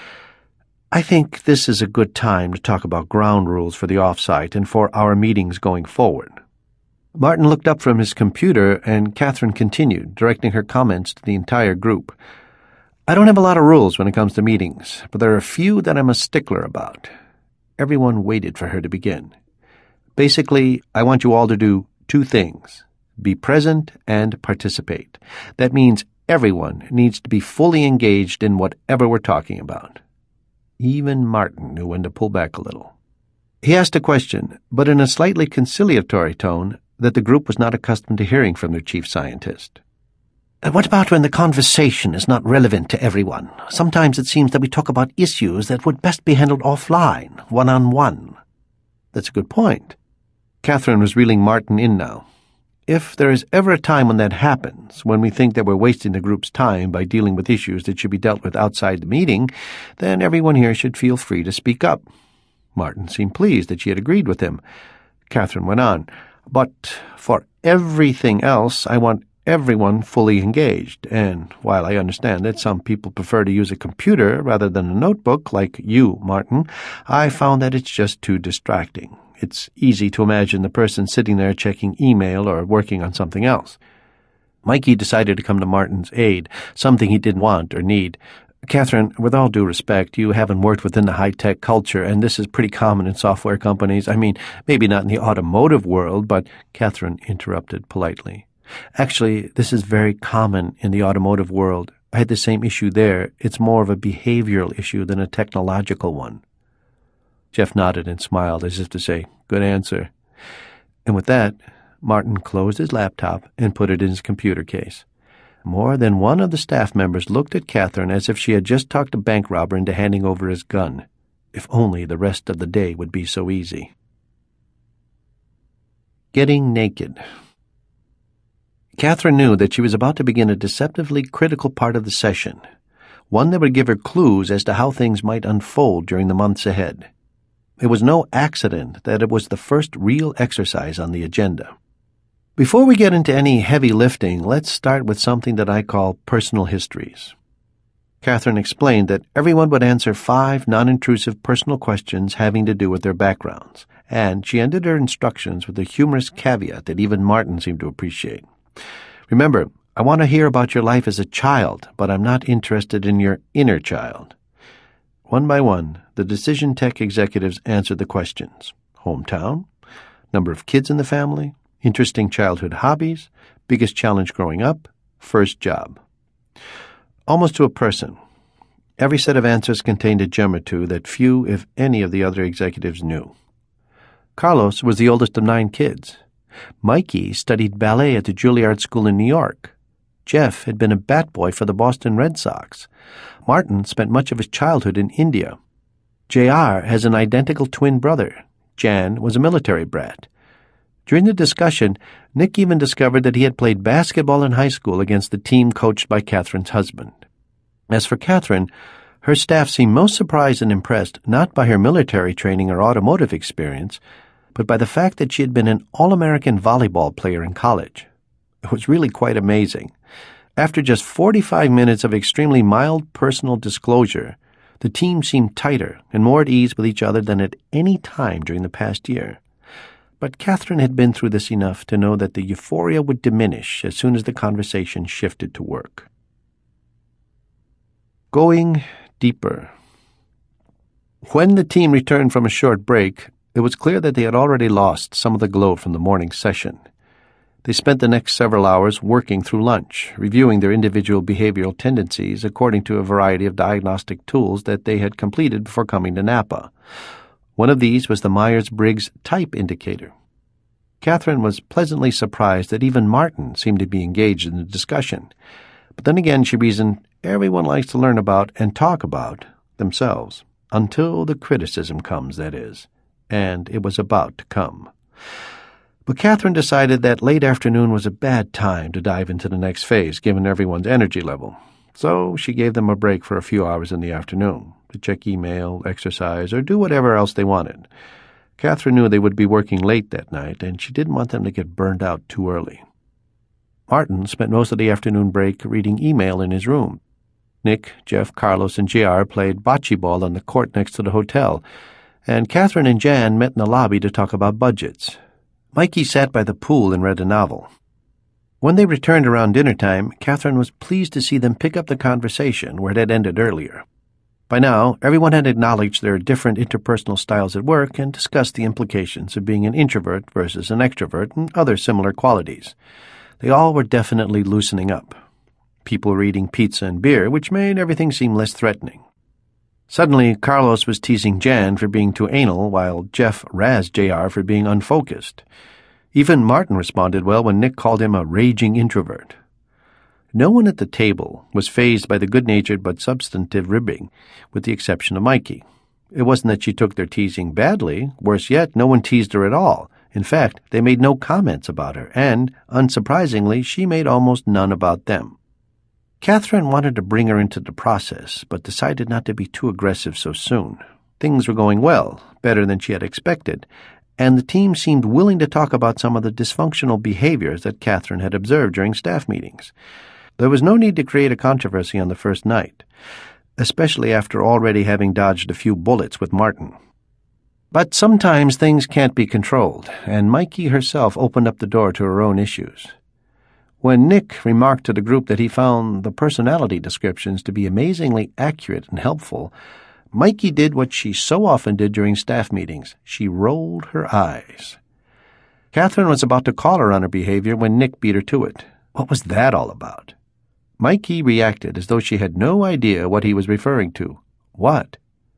"I think this is a good time to talk about ground rules for the offsite and for our meetings going forward." Martin looked up from his computer, and Catherine continued, directing her comments to the entire group. "I don't have a lot of rules when it comes to meetings, but there are a few that I'm a stickler about." Everyone waited for her to begin. "Basically, I want you all to do two things: be present and participate. That means everyone needs to be fully engaged in whatever we're talking about." Even Martin knew when to pull back a little. He asked a question, but in a slightly conciliatory tone that the group was not accustomed to hearing from their chief scientist. "What about when the conversation is not relevant to everyone? Sometimes it seems that we talk about issues that would best be handled offline, one-on-one." "That's a good point." Catherine was reeling Martin in now. "If there is ever a time when that happens, when we think that we're wasting the group's time by dealing with issues that should be dealt with outside the meeting, then everyone here should feel free to speak up." Martin seemed pleased that she had agreed with him. Catherine went on, "But for everything else, I want everyone fully engaged, and while I understand that some people prefer to use a computer rather than a notebook, like you, Martin, I found that it's just too distracting. It's easy to imagine the person sitting there checking email or working on something else." Mikey decided to come to Martin's aid, something he didn't want or need. "Catherine, with all due respect, you haven't worked within the high-tech culture, and this is pretty common in software companies. I mean, maybe not in the automotive world, but—" Catherine interrupted politely. "Actually, this is very common in the automotive world. I had the same issue there. It's more of a behavioral issue than a technological one." Jeff nodded and smiled as if to say, "Good answer." And with that, Martin closed his laptop and put it in his computer case. More than one of the staff members looked at Catherine as if she had just talked a bank robber into handing over his gun. If only the rest of the day would be so easy. Getting naked. Catherine knew that she was about to begin a deceptively critical part of the session, one that would give her clues as to how things might unfold during the months ahead. It was no accident that it was the first real exercise on the agenda. Before we get into any heavy lifting, let's start with something that I call personal histories. Catherine explained that everyone would answer five non-intrusive personal questions having to do with their backgrounds, and she ended her instructions with a humorous caveat that even Martin seemed to appreciate. "Remember, I want to hear about your life as a child, but I'm not interested in your inner child." One by one, the Decision Tech executives answered the questions: hometown, number of kids in the family, interesting childhood hobbies, biggest challenge growing up, first job. Almost to a person, every set of answers contained a gem or two that few, if any, of the other executives knew. Carlos was the oldest of nine kids. Mikey studied ballet at the Juilliard School in New York. Jeff had been a bat boy for the Boston Red Sox. Martin spent much of his childhood in India. J R has an identical twin brother. Jan was a military brat. During the discussion, Nick even discovered that he had played basketball in high school against the team coached by Catherine's husband. As for Catherine, her staff seemed most surprised and impressed not by her military training or automotive experience, but by the fact that she had been an All-American volleyball player in college. It was really quite amazing. After just forty-five minutes of extremely mild personal disclosure, the team seemed tighter and more at ease with each other than at any time during the past year. But Catherine had been through this enough to know that the euphoria would diminish as soon as the conversation shifted to work. Going deeper. When the team returned from a short break, it was clear that they had already lost some of the glow from the morning session. They spent the next several hours working through lunch, reviewing their individual behavioral tendencies according to a variety of diagnostic tools that they had completed before coming to Napa. One of these was the Myers-Briggs Type Indicator. Catherine was pleasantly surprised that even Martin seemed to be engaged in the discussion. But then again, she reasoned, everyone likes to learn about and talk about themselves. Until the criticism comes, that is. And it was about to come. But Catherine decided that late afternoon was a bad time to dive into the next phase, given everyone's energy level. So she gave them a break for a few hours in the afternoon, to check email, exercise, or do whatever else they wanted. Catherine knew they would be working late that night, and she didn't want them to get burned out too early. Martin spent most of the afternoon break reading email in his room. Nick, Jeff, Carlos, and J R played bocce ball on the court next to the hotel, and Catherine and Jan met in the lobby to talk about budgets. Mikey sat by the pool and read a novel. When they returned around dinner time, Catherine was pleased to see them pick up the conversation where it had ended earlier. By now, everyone had acknowledged their different interpersonal styles at work and discussed the implications of being an introvert versus an extrovert and other similar qualities. They all were definitely loosening up. People were eating pizza and beer, which made everything seem less threatening. Suddenly, Carlos was teasing Jan for being too anal, while Jeff razzed J R for being unfocused. Even Martin responded well when Nick called him a raging introvert. No one at the table was fazed by the good-natured but substantive ribbing, with the exception of Mikey. It wasn't that she took their teasing badly. Worse yet, no one teased her at all. In fact, they made no comments about her, and, unsurprisingly, she made almost none about them. Catherine wanted to bring her into the process, but decided not to be too aggressive so soon. Things were going well, better than she had expected, and the team seemed willing to talk about some of the dysfunctional behaviors that Catherine had observed during staff meetings. There was no need to create a controversy on the first night, especially after already having dodged a few bullets with Martin. But sometimes things can't be controlled, and Mikey herself opened up the door to her own issues. When Nick remarked to the group that he found the personality descriptions to be amazingly accurate and helpful, Mikey did what she so often did during staff meetings. She rolled her eyes. Catherine was about to call her on her behavior when Nick beat her to it. What was that all about? Mikey reacted as though she had no idea what he was referring to. What?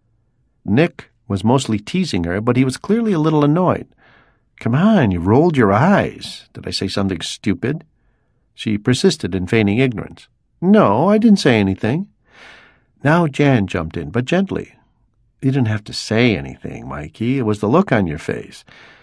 Nick was mostly teasing her, but he was clearly a little annoyed. Come on, you rolled your eyes. Did I say something stupid? She persisted in feigning ignorance. No, I didn't say anything. Now Jan jumped in, but gently. You didn't have to say anything, Mikey. It was the look on your face.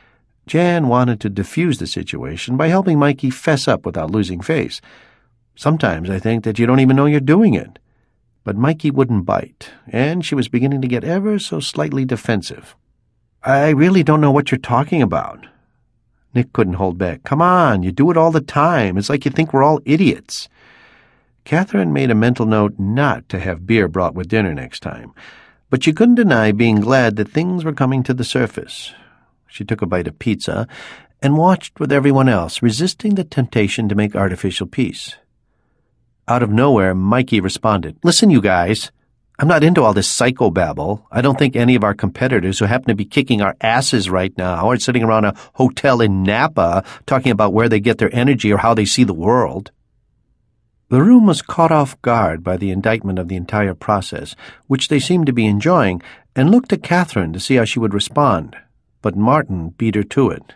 Jan wanted to diffuse the situation by helping Mikey fess up without losing face. Sometimes I think that you don't even know you're doing it. But Mikey wouldn't bite, and she was beginning to get ever so slightly defensive. I really don't know what you're talking about. Nick couldn't hold back. Come on, you do it all the time. It's like you think we're all idiots. Catherine made a mental note not to have beer brought with dinner next time, but she couldn't deny being glad that things were coming to the surface. She took a bite of pizza and watched with everyone else, resisting the temptation to make artificial peace. Out of nowhere, Mikey responded, Listen, you guys, I'm not into all this psychobabble. I don't think any of our competitors who happen to be kicking our asses right now are sitting around a hotel in Napa talking about where they get their energy or how they see the world. The room was caught off guard by the indictment of the entire process, which they seemed to be enjoying, and looked at Catherine to see how she would respond. But Martin beat her to it.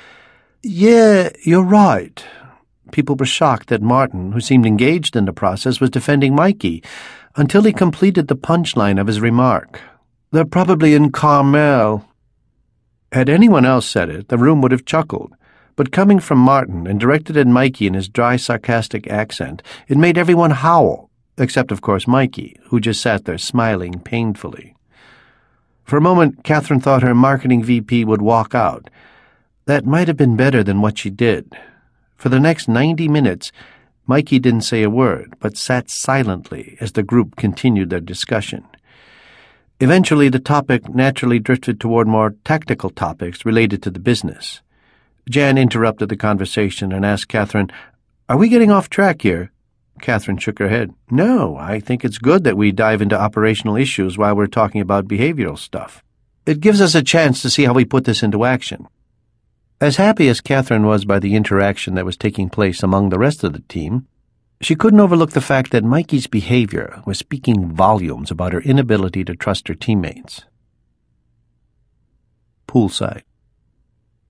Yeah, you're right. People were shocked that Martin, who seemed engaged in the process, was defending Mikey, until he completed the punchline of his remark. They're probably in Carmel. Had anyone else said it, the room would have chuckled. But coming from Martin and directed at Mikey in his dry, sarcastic accent, it made everyone howl, except, of course, Mikey, who just sat there smiling painfully. For a moment, Catherine thought her marketing V P would walk out. That might have been better than what she did. For the next ninety minutes, Mikey didn't say a word, but sat silently as the group continued their discussion. Eventually, the topic naturally drifted toward more tactical topics related to the business. Jan interrupted the conversation and asked Catherine, Are we getting off track here? Catherine shook her head. No, I think it's good that we dive into operational issues while we're talking about behavioral stuff. It gives us a chance to see how we put this into action. As happy as Catherine was by the interaction that was taking place among the rest of the team, she couldn't overlook the fact that Mikey's behavior was speaking volumes about her inability to trust her teammates. Poolside.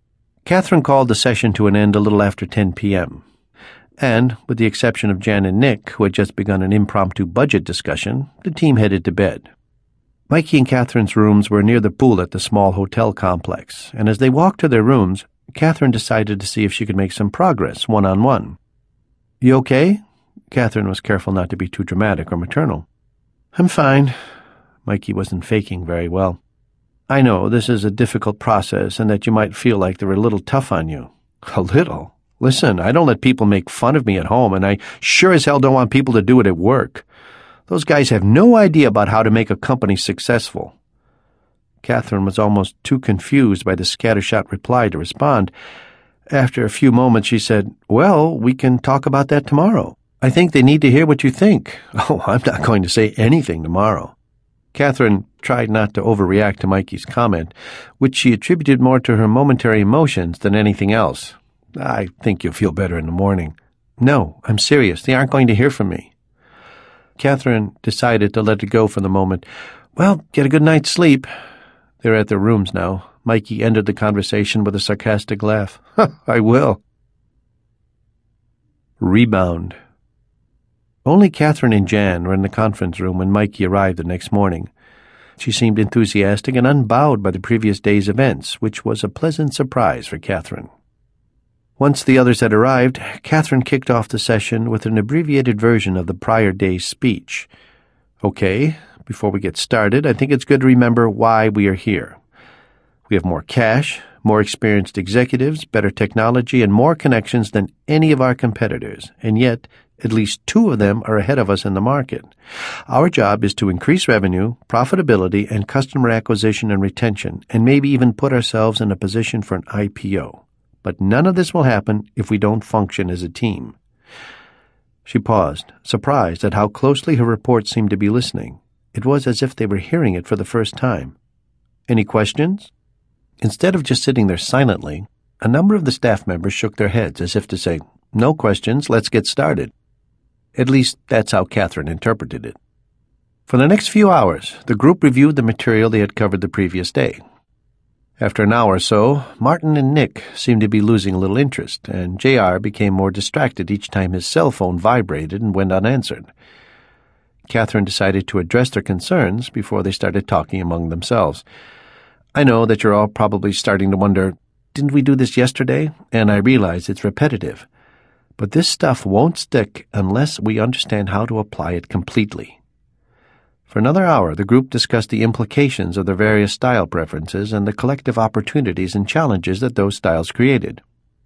Catherine called the session to an end a little after ten p.m., and, with the exception of Jan and Nick, who had just begun an impromptu budget discussion, the team headed to bed. Mikey and Catherine's rooms were near the pool at the small hotel complex, and as they walked to their rooms, Catherine decided to see if she could make some progress one-on-one. "You okay?" Catherine was careful not to be too dramatic or maternal. "I'm fine." Mikey wasn't faking very well. "I know this is a difficult process and that you might feel like they're a little tough on you." "A little? Listen, I don't let people make fun of me at home, and I sure as hell don't want people to do it at work. Those guys have no idea about how to make a company successful." Catherine was almost too confused by the scattershot reply to respond. After a few moments, she said, "Well, we can talk about that tomorrow. I think they need to hear what you think." "Oh, I'm not going to say anything tomorrow." Catherine tried not to overreact to Mikey's comment, which she attributed more to her momentary emotions than anything else. "I think you'll feel better in the morning." "No, I'm serious. They aren't going to hear from me." Catherine decided to let it go for the moment. "Well, get a good night's sleep." They're at their rooms now. Mikey ended the conversation with a sarcastic laugh. "I will." Rebound. Only Catherine and Jan were in the conference room when Mikey arrived the next morning. She seemed enthusiastic and unbowed by the previous day's events, which was a pleasant surprise for Catherine. Once the others had arrived, Catherine kicked off the session with an abbreviated version of the prior day's speech. "Okay, before we get started, I think it's good to remember why we are here. We have more cash, more experienced executives, better technology, and more connections than any of our competitors, and yet at least two of them are ahead of us in the market. Our job is to increase revenue, profitability, and customer acquisition and retention, and maybe even put ourselves in a position for an I P O. But none of this will happen if we don't function as a team." She paused, surprised at how closely her reports seemed to be listening. It was as if they were hearing it for the first time. "Any questions?" Instead of just sitting there silently, a number of the staff members shook their heads as if to say, "No questions, let's get started." At least that's how Catherine interpreted it. For the next few hours, the group reviewed the material they had covered the previous day. After an hour or so, Martin and Nick seemed to be losing a little interest, and J R became more distracted each time his cell phone vibrated and went unanswered. Catherine decided to address their concerns before they started talking among themselves. "I know that you're all probably starting to wonder, didn't we do this yesterday? And I realize it's repetitive. But this stuff won't stick unless we understand how to apply it completely." For another hour, the group discussed the implications of their various style preferences and the collective opportunities and challenges that those styles created.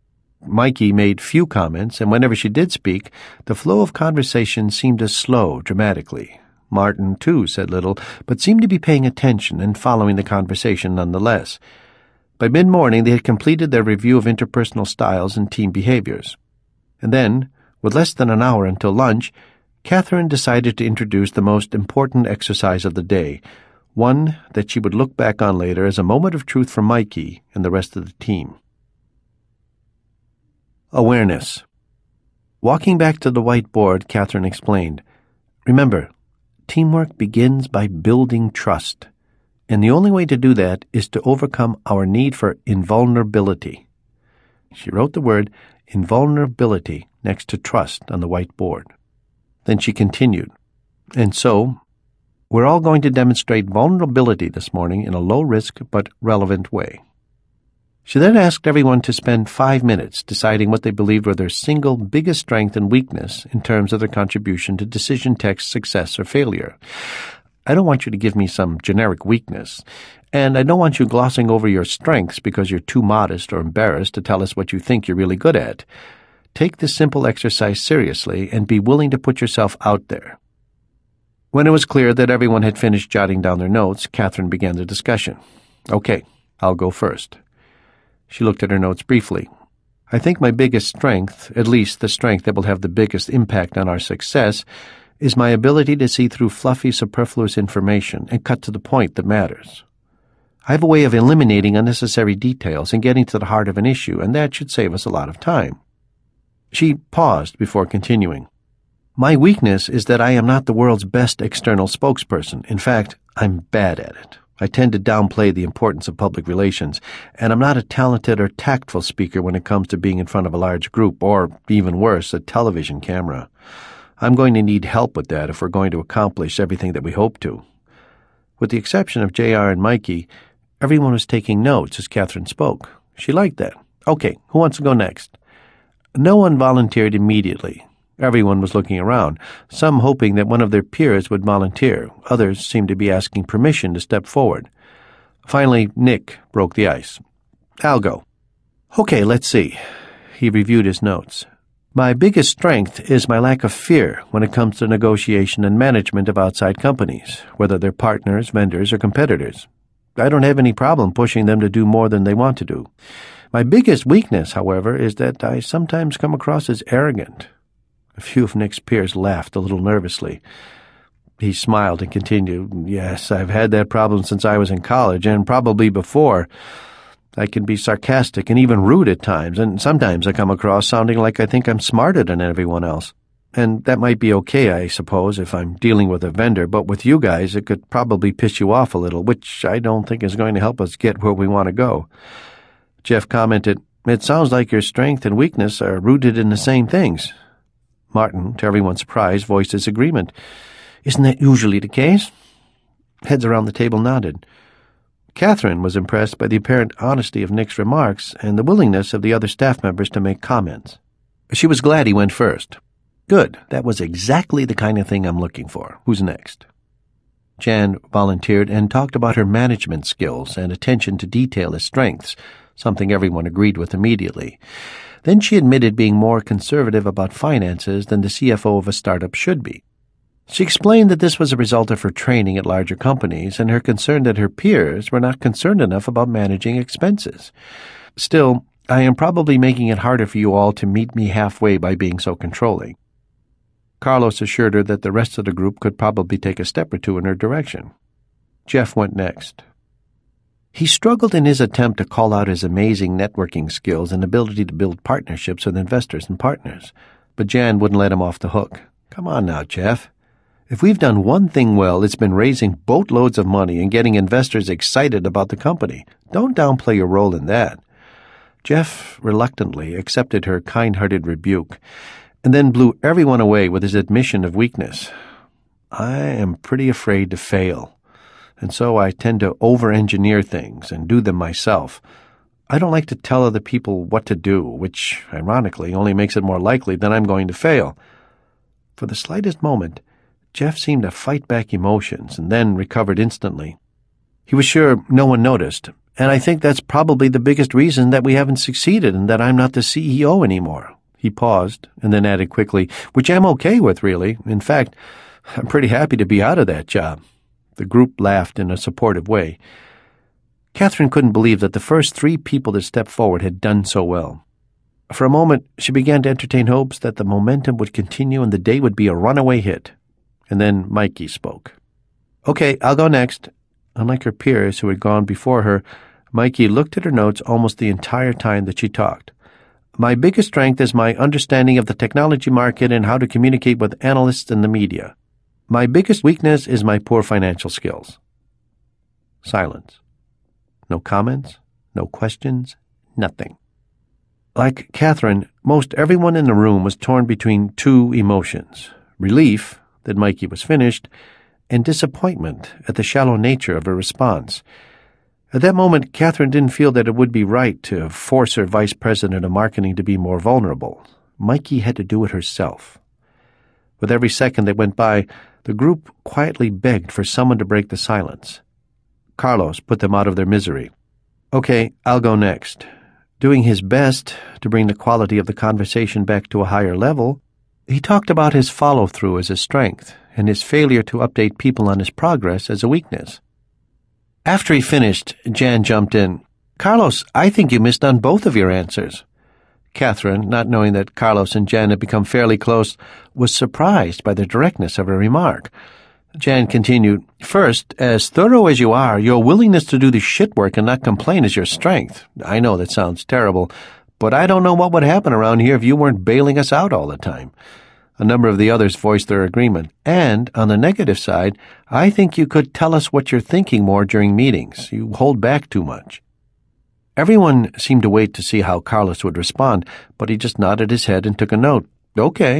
Mikey made few comments, and whenever she did speak, the flow of conversation seemed to slow dramatically. Martin, too, said little, but seemed to be paying attention and following the conversation nonetheless. By mid-morning, they had completed their review of interpersonal styles and team behaviors. And then, with less than an hour until lunch, Catherine decided to introduce the most important exercise of the day, one that she would look back on later as a moment of truth for Mikey and the rest of the team. Awareness. Walking back to the whiteboard, Catherine explained, "Remember, teamwork begins by building trust, and the only way to do that is to overcome our need for invulnerability." She wrote the word invulnerability next to trust on the whiteboard. Then she continued, "And so, we're all going to demonstrate vulnerability this morning in a low-risk but relevant way." She then asked everyone to spend five minutes deciding what they believed were their single biggest strength and weakness in terms of their contribution to Decision Tech's success or failure. I don't want you to give me some generic weakness, and I don't want you glossing over your strengths because you're too modest or embarrassed to tell us what you think you're really good at. Take this simple exercise seriously and be willing to put yourself out there. When it was clear that everyone had finished jotting down their notes, Catherine began the discussion. "Okay, I'll go first." She looked at her notes briefly. "I think my biggest strength, at least the strength that will have the biggest impact on our success, is my ability to see through fluffy, superfluous information and cut to the point that matters. I have a way of eliminating unnecessary details and getting to the heart of an issue, and that should save us a lot of time." She paused before continuing. "My weakness is that I am not the world's best external spokesperson. In fact, I'm bad at it. I tend to downplay the importance of public relations, and I'm not a talented or tactful speaker when it comes to being in front of a large group, or, even worse, a television camera. I'm going to need help with that if we're going to accomplish everything that we hope to. With the exception of J R and Mikey, everyone was taking notes as Catherine spoke. She liked that. Okay, who wants to go next? No one volunteered immediately. Everyone was looking around, some hoping that one of their peers would volunteer. Others seemed to be asking permission to step forward. Finally, Nick broke the ice. I'll go. Okay, let's see. He reviewed his notes. My biggest strength is my lack of fear when it comes to negotiation and management of outside companies, whether they're partners, vendors, or competitors. I don't have any problem pushing them to do more than they want to do. My biggest weakness, however, is that I sometimes come across as arrogant. A few of Nick's peers laughed a little nervously. He smiled and continued, Yes, I've had that problem since I was in college, and probably before. I can be sarcastic and even rude at times, and sometimes I come across sounding like I think I'm smarter than everyone else. And that might be okay, I suppose, if I'm dealing with a vendor, but with you guys it could probably piss you off a little, which I don't think is going to help us get where we want to go. Jeff commented, It sounds like your strength and weakness are rooted in the same things. Martin, to everyone's surprise, voiced his agreement. Isn't that usually the case? Heads around the table nodded. Catherine was impressed by the apparent honesty of Nick's remarks and the willingness of the other staff members to make comments. She was glad he went first. Good, that was exactly the kind of thing I'm looking for. Who's next? Jan volunteered and talked about her management skills and attention to detail as strengths, something everyone agreed with immediately. Then she admitted being more conservative about finances than the C F O of a startup should be. She explained that this was a result of her training at larger companies and her concern that her peers were not concerned enough about managing expenses. Still, I am probably making it harder for you all to meet me halfway by being so controlling. Carlos assured her that the rest of the group could probably take a step or two in her direction. Jeff went next. He struggled in his attempt to call out his amazing networking skills and ability to build partnerships with investors and partners, but Jan wouldn't let him off the hook. Come on now, Jeff. If we've done one thing well, it's been raising boatloads of money and getting investors excited about the company. Don't downplay your role in that. Jeff reluctantly accepted her kind-hearted rebuke, and then blew everyone away with his admission of weakness. I am pretty afraid to fail, and so I tend to over-engineer things and do them myself. I don't like to tell other people what to do, which, ironically, only makes it more likely that I'm going to fail. For the slightest moment, Jeff seemed to fight back emotions and then recovered instantly. He was sure no one noticed, and I think that's probably the biggest reason that we haven't succeeded and that I'm not the C E O anymore. He paused and then added quickly, which I'm okay with, really. In fact, I'm pretty happy to be out of that job. The group laughed in a supportive way. Catherine couldn't believe that the first three people to step forward had done so well. For a moment, she began to entertain hopes that the momentum would continue and the day would be a runaway hit. And then Mikey spoke. Okay, I'll go next. Unlike her peers who had gone before her, Mikey looked at her notes almost the entire time that she talked. My biggest strength is my understanding of the technology market and how to communicate with analysts and the media. My biggest weakness is my poor financial skills. Silence. No comments, no questions, nothing. Like Catherine, most everyone in the room was torn between two emotions: relief that Mikey was finished, and disappointment at the shallow nature of her response. At that moment, Catherine didn't feel that it would be right to force her vice president of marketing to be more vulnerable. Mikey had to do it herself. With every second that went by, the group quietly begged for someone to break the silence. Carlos put them out of their misery. Okay, I'll go next. Doing his best to bring the quality of the conversation back to a higher level, he talked about his follow-through as a strength and his failure to update people on his progress as a weakness. After he finished, Jan jumped in. Carlos, I think you missed on both of your answers. Catherine, not knowing that Carlos and Jan had become fairly close, was surprised by the directness of her remark. Jan continued, First, as thorough as you are, your willingness to do the shit work and not complain is your strength. I know that sounds terrible, but I don't know what would happen around here if you weren't bailing us out all the time. A number of the others voiced their agreement. And, on the negative side, I think you could tell us what you're thinking more during meetings. You hold back too much. Everyone seemed to wait to see how Carlos would respond, but he just nodded his head and took a note. Okay.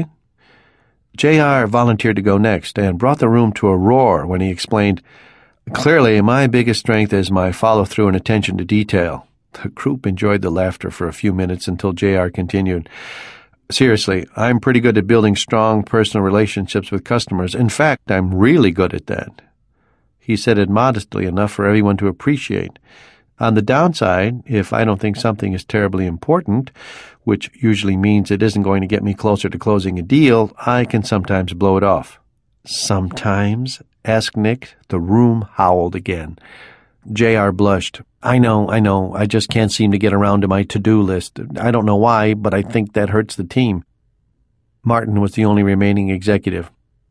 J R volunteered to go next and brought the room to a roar when he explained, "Clearly, my biggest strength is my follow-through and attention to detail." The group enjoyed the laughter for a few minutes until J R continued. "Seriously, I'm pretty good at building strong personal relationships with customers. In fact, I'm really good at that." He said it modestly enough for everyone to appreciate. On the downside, if I don't think something is terribly important, which usually means it isn't going to get me closer to closing a deal, I can sometimes blow it off. "Sometimes?" asked Nick. The room howled again. J R blushed. I know, I know. I just can't seem to get around to my to-do list. I don't know why, but I think that hurts the team." Martin was the only remaining executive.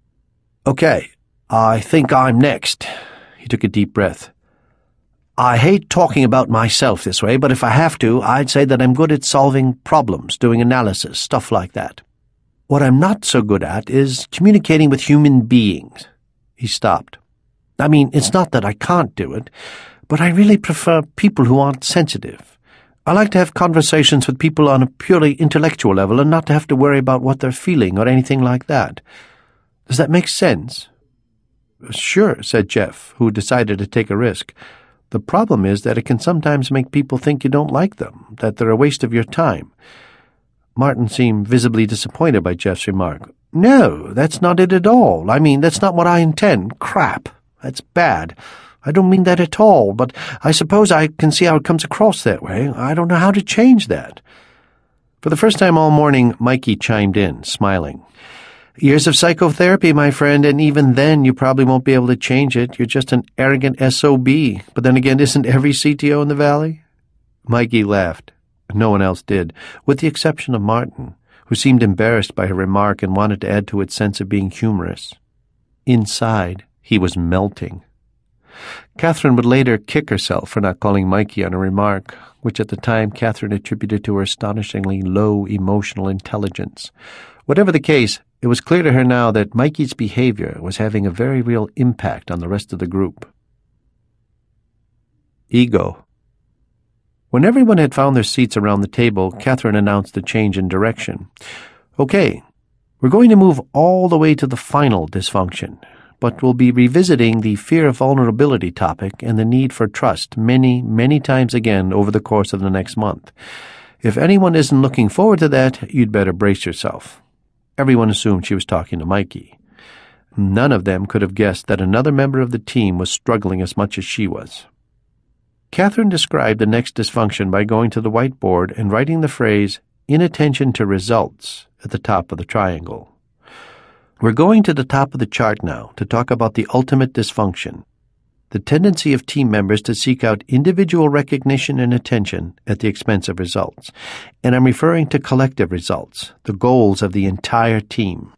"Okay, I think I'm next." He took a deep breath. "I hate talking about myself this way, but if I have to, I'd say that I'm good at solving problems, doing analysis, stuff like that. What I'm not so good at is communicating with human beings." He stopped. "I mean, it's not that I can't do it, but I really prefer people who aren't sensitive. I like to have conversations with people on a purely intellectual level and not to have to worry about what they're feeling or anything like that. Does that make sense?" "Sure," said Jeff, who decided to take a risk. "The problem is that it can sometimes make people think you don't like them, that they're a waste of your time." Martin seemed visibly disappointed by Jeff's remark. "No, that's not it at all. I mean, that's not what I intend. Crap. That's bad. I don't mean that at all, but I suppose I can see how it comes across that way. I don't know how to change that." For the first time all morning, Mikey chimed in, smiling. "Years of psychotherapy, my friend, and even then you probably won't be able to change it. You're just an arrogant S O B. But then again, isn't every C T O in the Valley?" Mikey laughed. No one else did, with the exception of Martin, who seemed embarrassed by her remark and wanted to add to its sense of being humorous. Inside, he was melting. Catherine would later kick herself for not calling Mikey on a remark, which at the time Catherine attributed to her astonishingly low emotional intelligence. Whatever the case, it was clear to her now that Mikey's behavior was having a very real impact on the rest of the group. Ego. When everyone had found their seats around the table, Catherine announced a change in direction. "Okay, we're going to move all the way to the final dysfunction, but we'll be revisiting the fear of vulnerability topic and the need for trust many, many times again over the course of the next month. If anyone isn't looking forward to that, you'd better brace yourself." Everyone assumed she was talking to Mikey. None of them could have guessed that another member of the team was struggling as much as she was. Catherine described the next dysfunction by going to the whiteboard and writing the phrase, "inattention to results," at the top of the triangle. "We're going to the top of the chart now to talk about the ultimate dysfunction, the tendency of team members to seek out individual recognition and attention at the expense of results. And I'm referring to collective results, the goals of the entire team."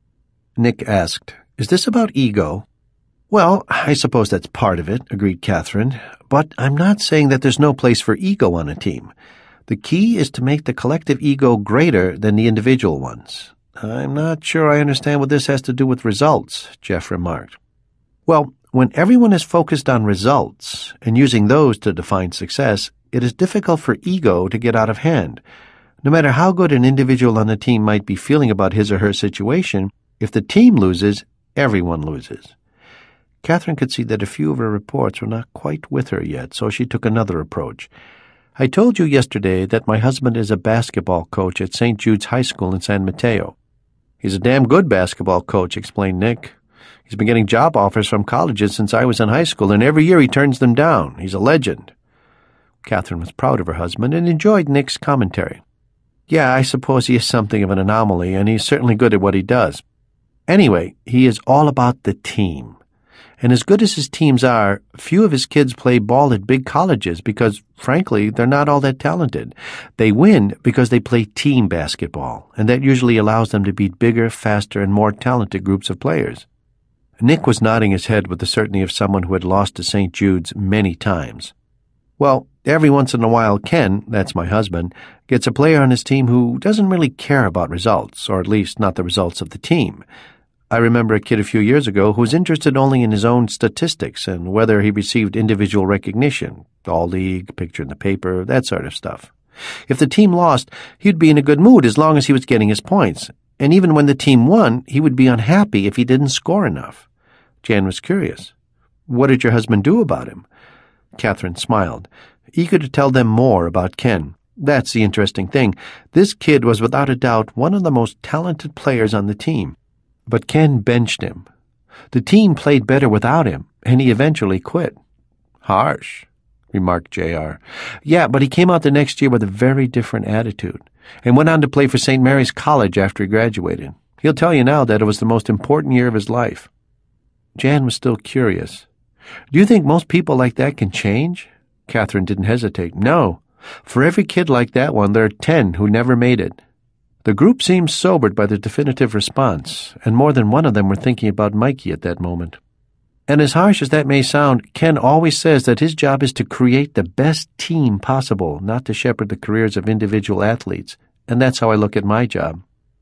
Nick asked, "Is this about ego?" "Well, I suppose that's part of it," agreed Catherine. "But I'm not saying that there's no place for ego on a team. The key is to make the collective ego greater than the individual ones." "I'm not sure I understand what this has to do with results," Jeff remarked. "Well, when everyone is focused on results and using those to define success, it is difficult for ego to get out of hand. No matter how good an individual on the team might be feeling about his or her situation, if the team loses, everyone loses." Catherine could see that a few of her reports were not quite with her yet, so she took another approach. "I told you yesterday that my husband is a basketball coach at Saint Jude's High School in San Mateo." "He's a damn good basketball coach," explained Nick. "He's been getting job offers from colleges since I was in high school, and every year he turns them down. He's a legend." Catherine was proud of her husband and enjoyed Nick's commentary. "Yeah, I suppose he is something of an anomaly, and he's certainly good at what he does. Anyway, he is all about the team. And as good as his teams are, few of his kids play ball at big colleges because, frankly, they're not all that talented. They win because they play team basketball, and that usually allows them to beat bigger, faster, and more talented groups of players." Nick was nodding his head with the certainty of someone who had lost to Saint Jude's many times. Well, every once in a while Ken, that's my husband, gets a player on his team who doesn't really care about results, or at least not the results of the team. I remember a kid a few years ago who was interested only in his own statistics and whether he received individual recognition, all-league, picture in the paper, that sort of stuff. If the team lost, he'd be in a good mood as long as he was getting his points, and even when the team won, he would be unhappy if he didn't score enough. Jan was curious. What did your husband do about him? Catherine smiled, eager to tell them more about Ken. That's the interesting thing. This kid was without a doubt one of the most talented players on the team. But Ken benched him. The team played better without him, and he eventually quit. Harsh, remarked J R Yeah, but he came out the next year with a very different attitude, and went on to play for Saint Mary's College after he graduated. He'll tell you now that it was the most important year of his life. Jan was still curious. Do you think most people like that can change? Catherine didn't hesitate. No. For every kid like that one, there are ten who never made it. The group seemed sobered by the definitive response, and more than one of them were thinking about Mikey at that moment. And as harsh as that may sound, Ken always says that his job is to create the best team possible, not to shepherd the careers of individual athletes, and that's how I look at my job.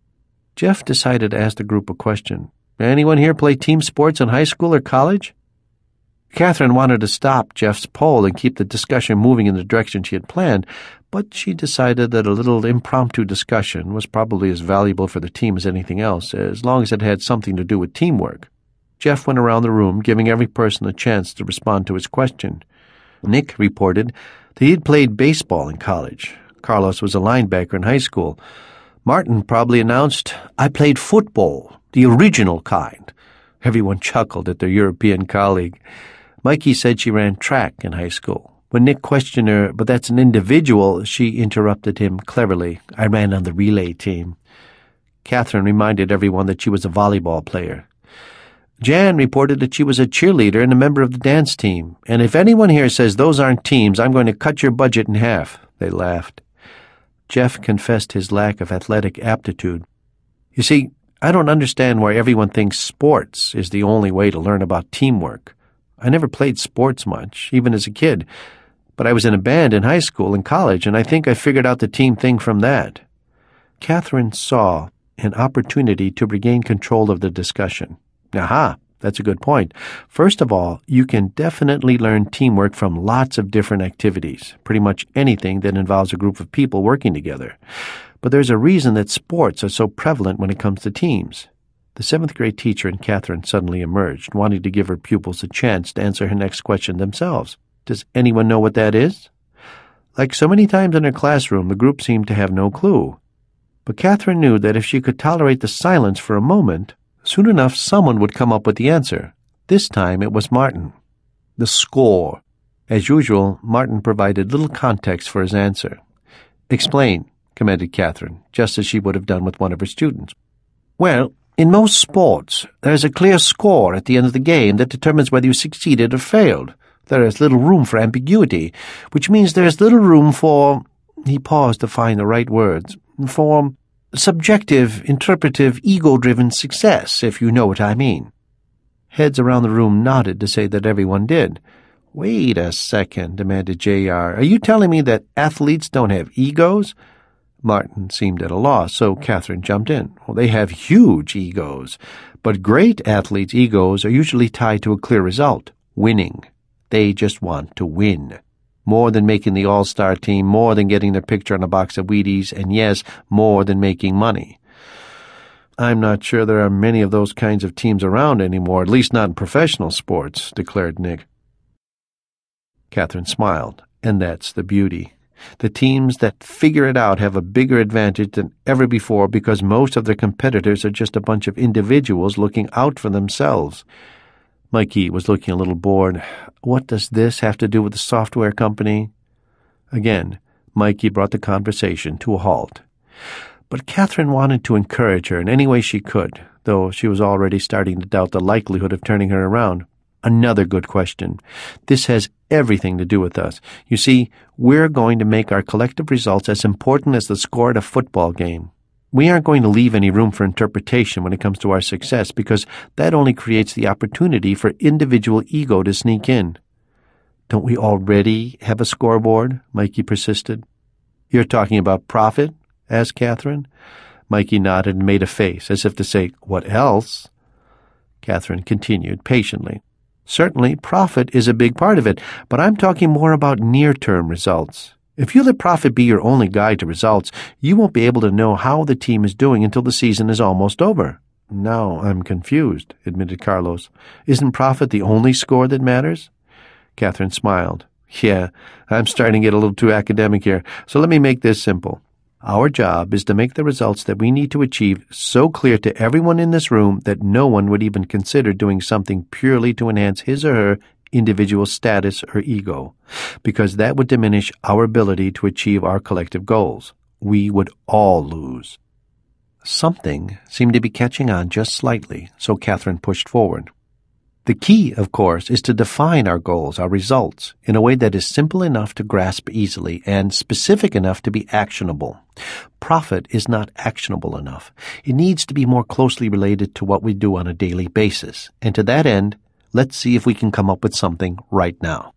Jeff decided to ask the group a question. Anyone here play team sports in high school or college? Catherine wanted to stop Jeff's poll and keep the discussion moving in the direction she had planned, but she decided that a little impromptu discussion was probably as valuable for the team as anything else, as long as it had something to do with teamwork. Jeff went around the room, giving every person a chance to respond to his question. Nick reported that he had played baseball in college. Carlos was a linebacker in high school. Martin probably announced, I played football, the original kind. Everyone chuckled at their European colleague. Mikey said she ran track in high school. When Nick questioned her, but that's an individual, she interrupted him cleverly. I ran on the relay team. Catherine reminded everyone that she was a volleyball player. Jan reported that she was a cheerleader and a member of the dance team. And if anyone here says those aren't teams, I'm going to cut your budget in half. They laughed. Jeff confessed his lack of athletic aptitude. You see, I don't understand why everyone thinks sports is the only way to learn about teamwork. I never played sports much, even as a kid, but I was in a band in high school and college, and I think I figured out the team thing from that. Catherine saw an opportunity to regain control of the discussion. Aha, that's a good point. First of all, you can definitely learn teamwork from lots of different activities, pretty much anything that involves a group of people working together. But there's a reason that sports are so prevalent when it comes to teams. The seventh grade teacher in Catherine suddenly emerged, wanting to give her pupils a chance to answer her next question themselves. Does anyone know what that is? Like so many times in her classroom, the group seemed to have no clue. But Catherine knew that if she could tolerate the silence for a moment, soon enough someone would come up with the answer. This time it was Martin. The score. As usual, Martin provided little context for his answer. Explain, commanded Catherine, just as she would have done with one of her students. Well, in most sports, there is a clear score at the end of the game that determines whether you succeeded or failed. There is little room for ambiguity, which means there is little room for— he paused to find the right words— for subjective, interpretive, ego-driven success, if you know what I mean. Heads around the room nodded to say that everyone did. Wait a second, demanded J R Are you telling me that athletes don't have egos? Martin seemed at a loss, so Catherine jumped in. Well, they have huge egos, but great athletes' egos are usually tied to a clear result, winning. They just want to win. More than making the all-star team, more than getting their picture on a box of Wheaties, and yes, more than making money. I'm not sure there are many of those kinds of teams around anymore, at least not in professional sports, declared Nick. Catherine smiled, and that's the beauty. The teams that figure it out have a bigger advantage than ever before because most of their competitors are just a bunch of individuals looking out for themselves. Mikey was looking a little bored. What does this have to do with the software company? Again, Mikey brought the conversation to a halt. But Catherine wanted to encourage her in any way she could, though she was already starting to doubt the likelihood of turning her around. Another good question. This has everything to do with us. You see, we're going to make our collective results as important as the score at a football game. We aren't going to leave any room for interpretation when it comes to our success because that only creates the opportunity for individual ego to sneak in. Don't we already have a scoreboard? Mikey persisted. You're talking about profit? Asked Catherine. Mikey nodded and made a face, as if to say, what else? Catherine continued patiently. Certainly, profit is a big part of it, but I'm talking more about near-term results. If you let profit be your only guide to results, you won't be able to know how the team is doing until the season is almost over. Now I'm confused, admitted Carlos. Isn't profit the only score that matters? Catherine smiled. Yeah, I'm starting to get a little too academic here, so let me make this simple. Our job is to make the results that we need to achieve so clear to everyone in this room that no one would even consider doing something purely to enhance his or her individual status or ego, because that would diminish our ability to achieve our collective goals. We would all lose. Something seemed to be catching on just slightly, so Catherine pushed forward. The key, of course, is to define our goals, our results, in a way that is simple enough to grasp easily and specific enough to be actionable. Profit is not actionable enough. It needs to be more closely related to what we do on a daily basis. And to that end, let's see if we can come up with something right now.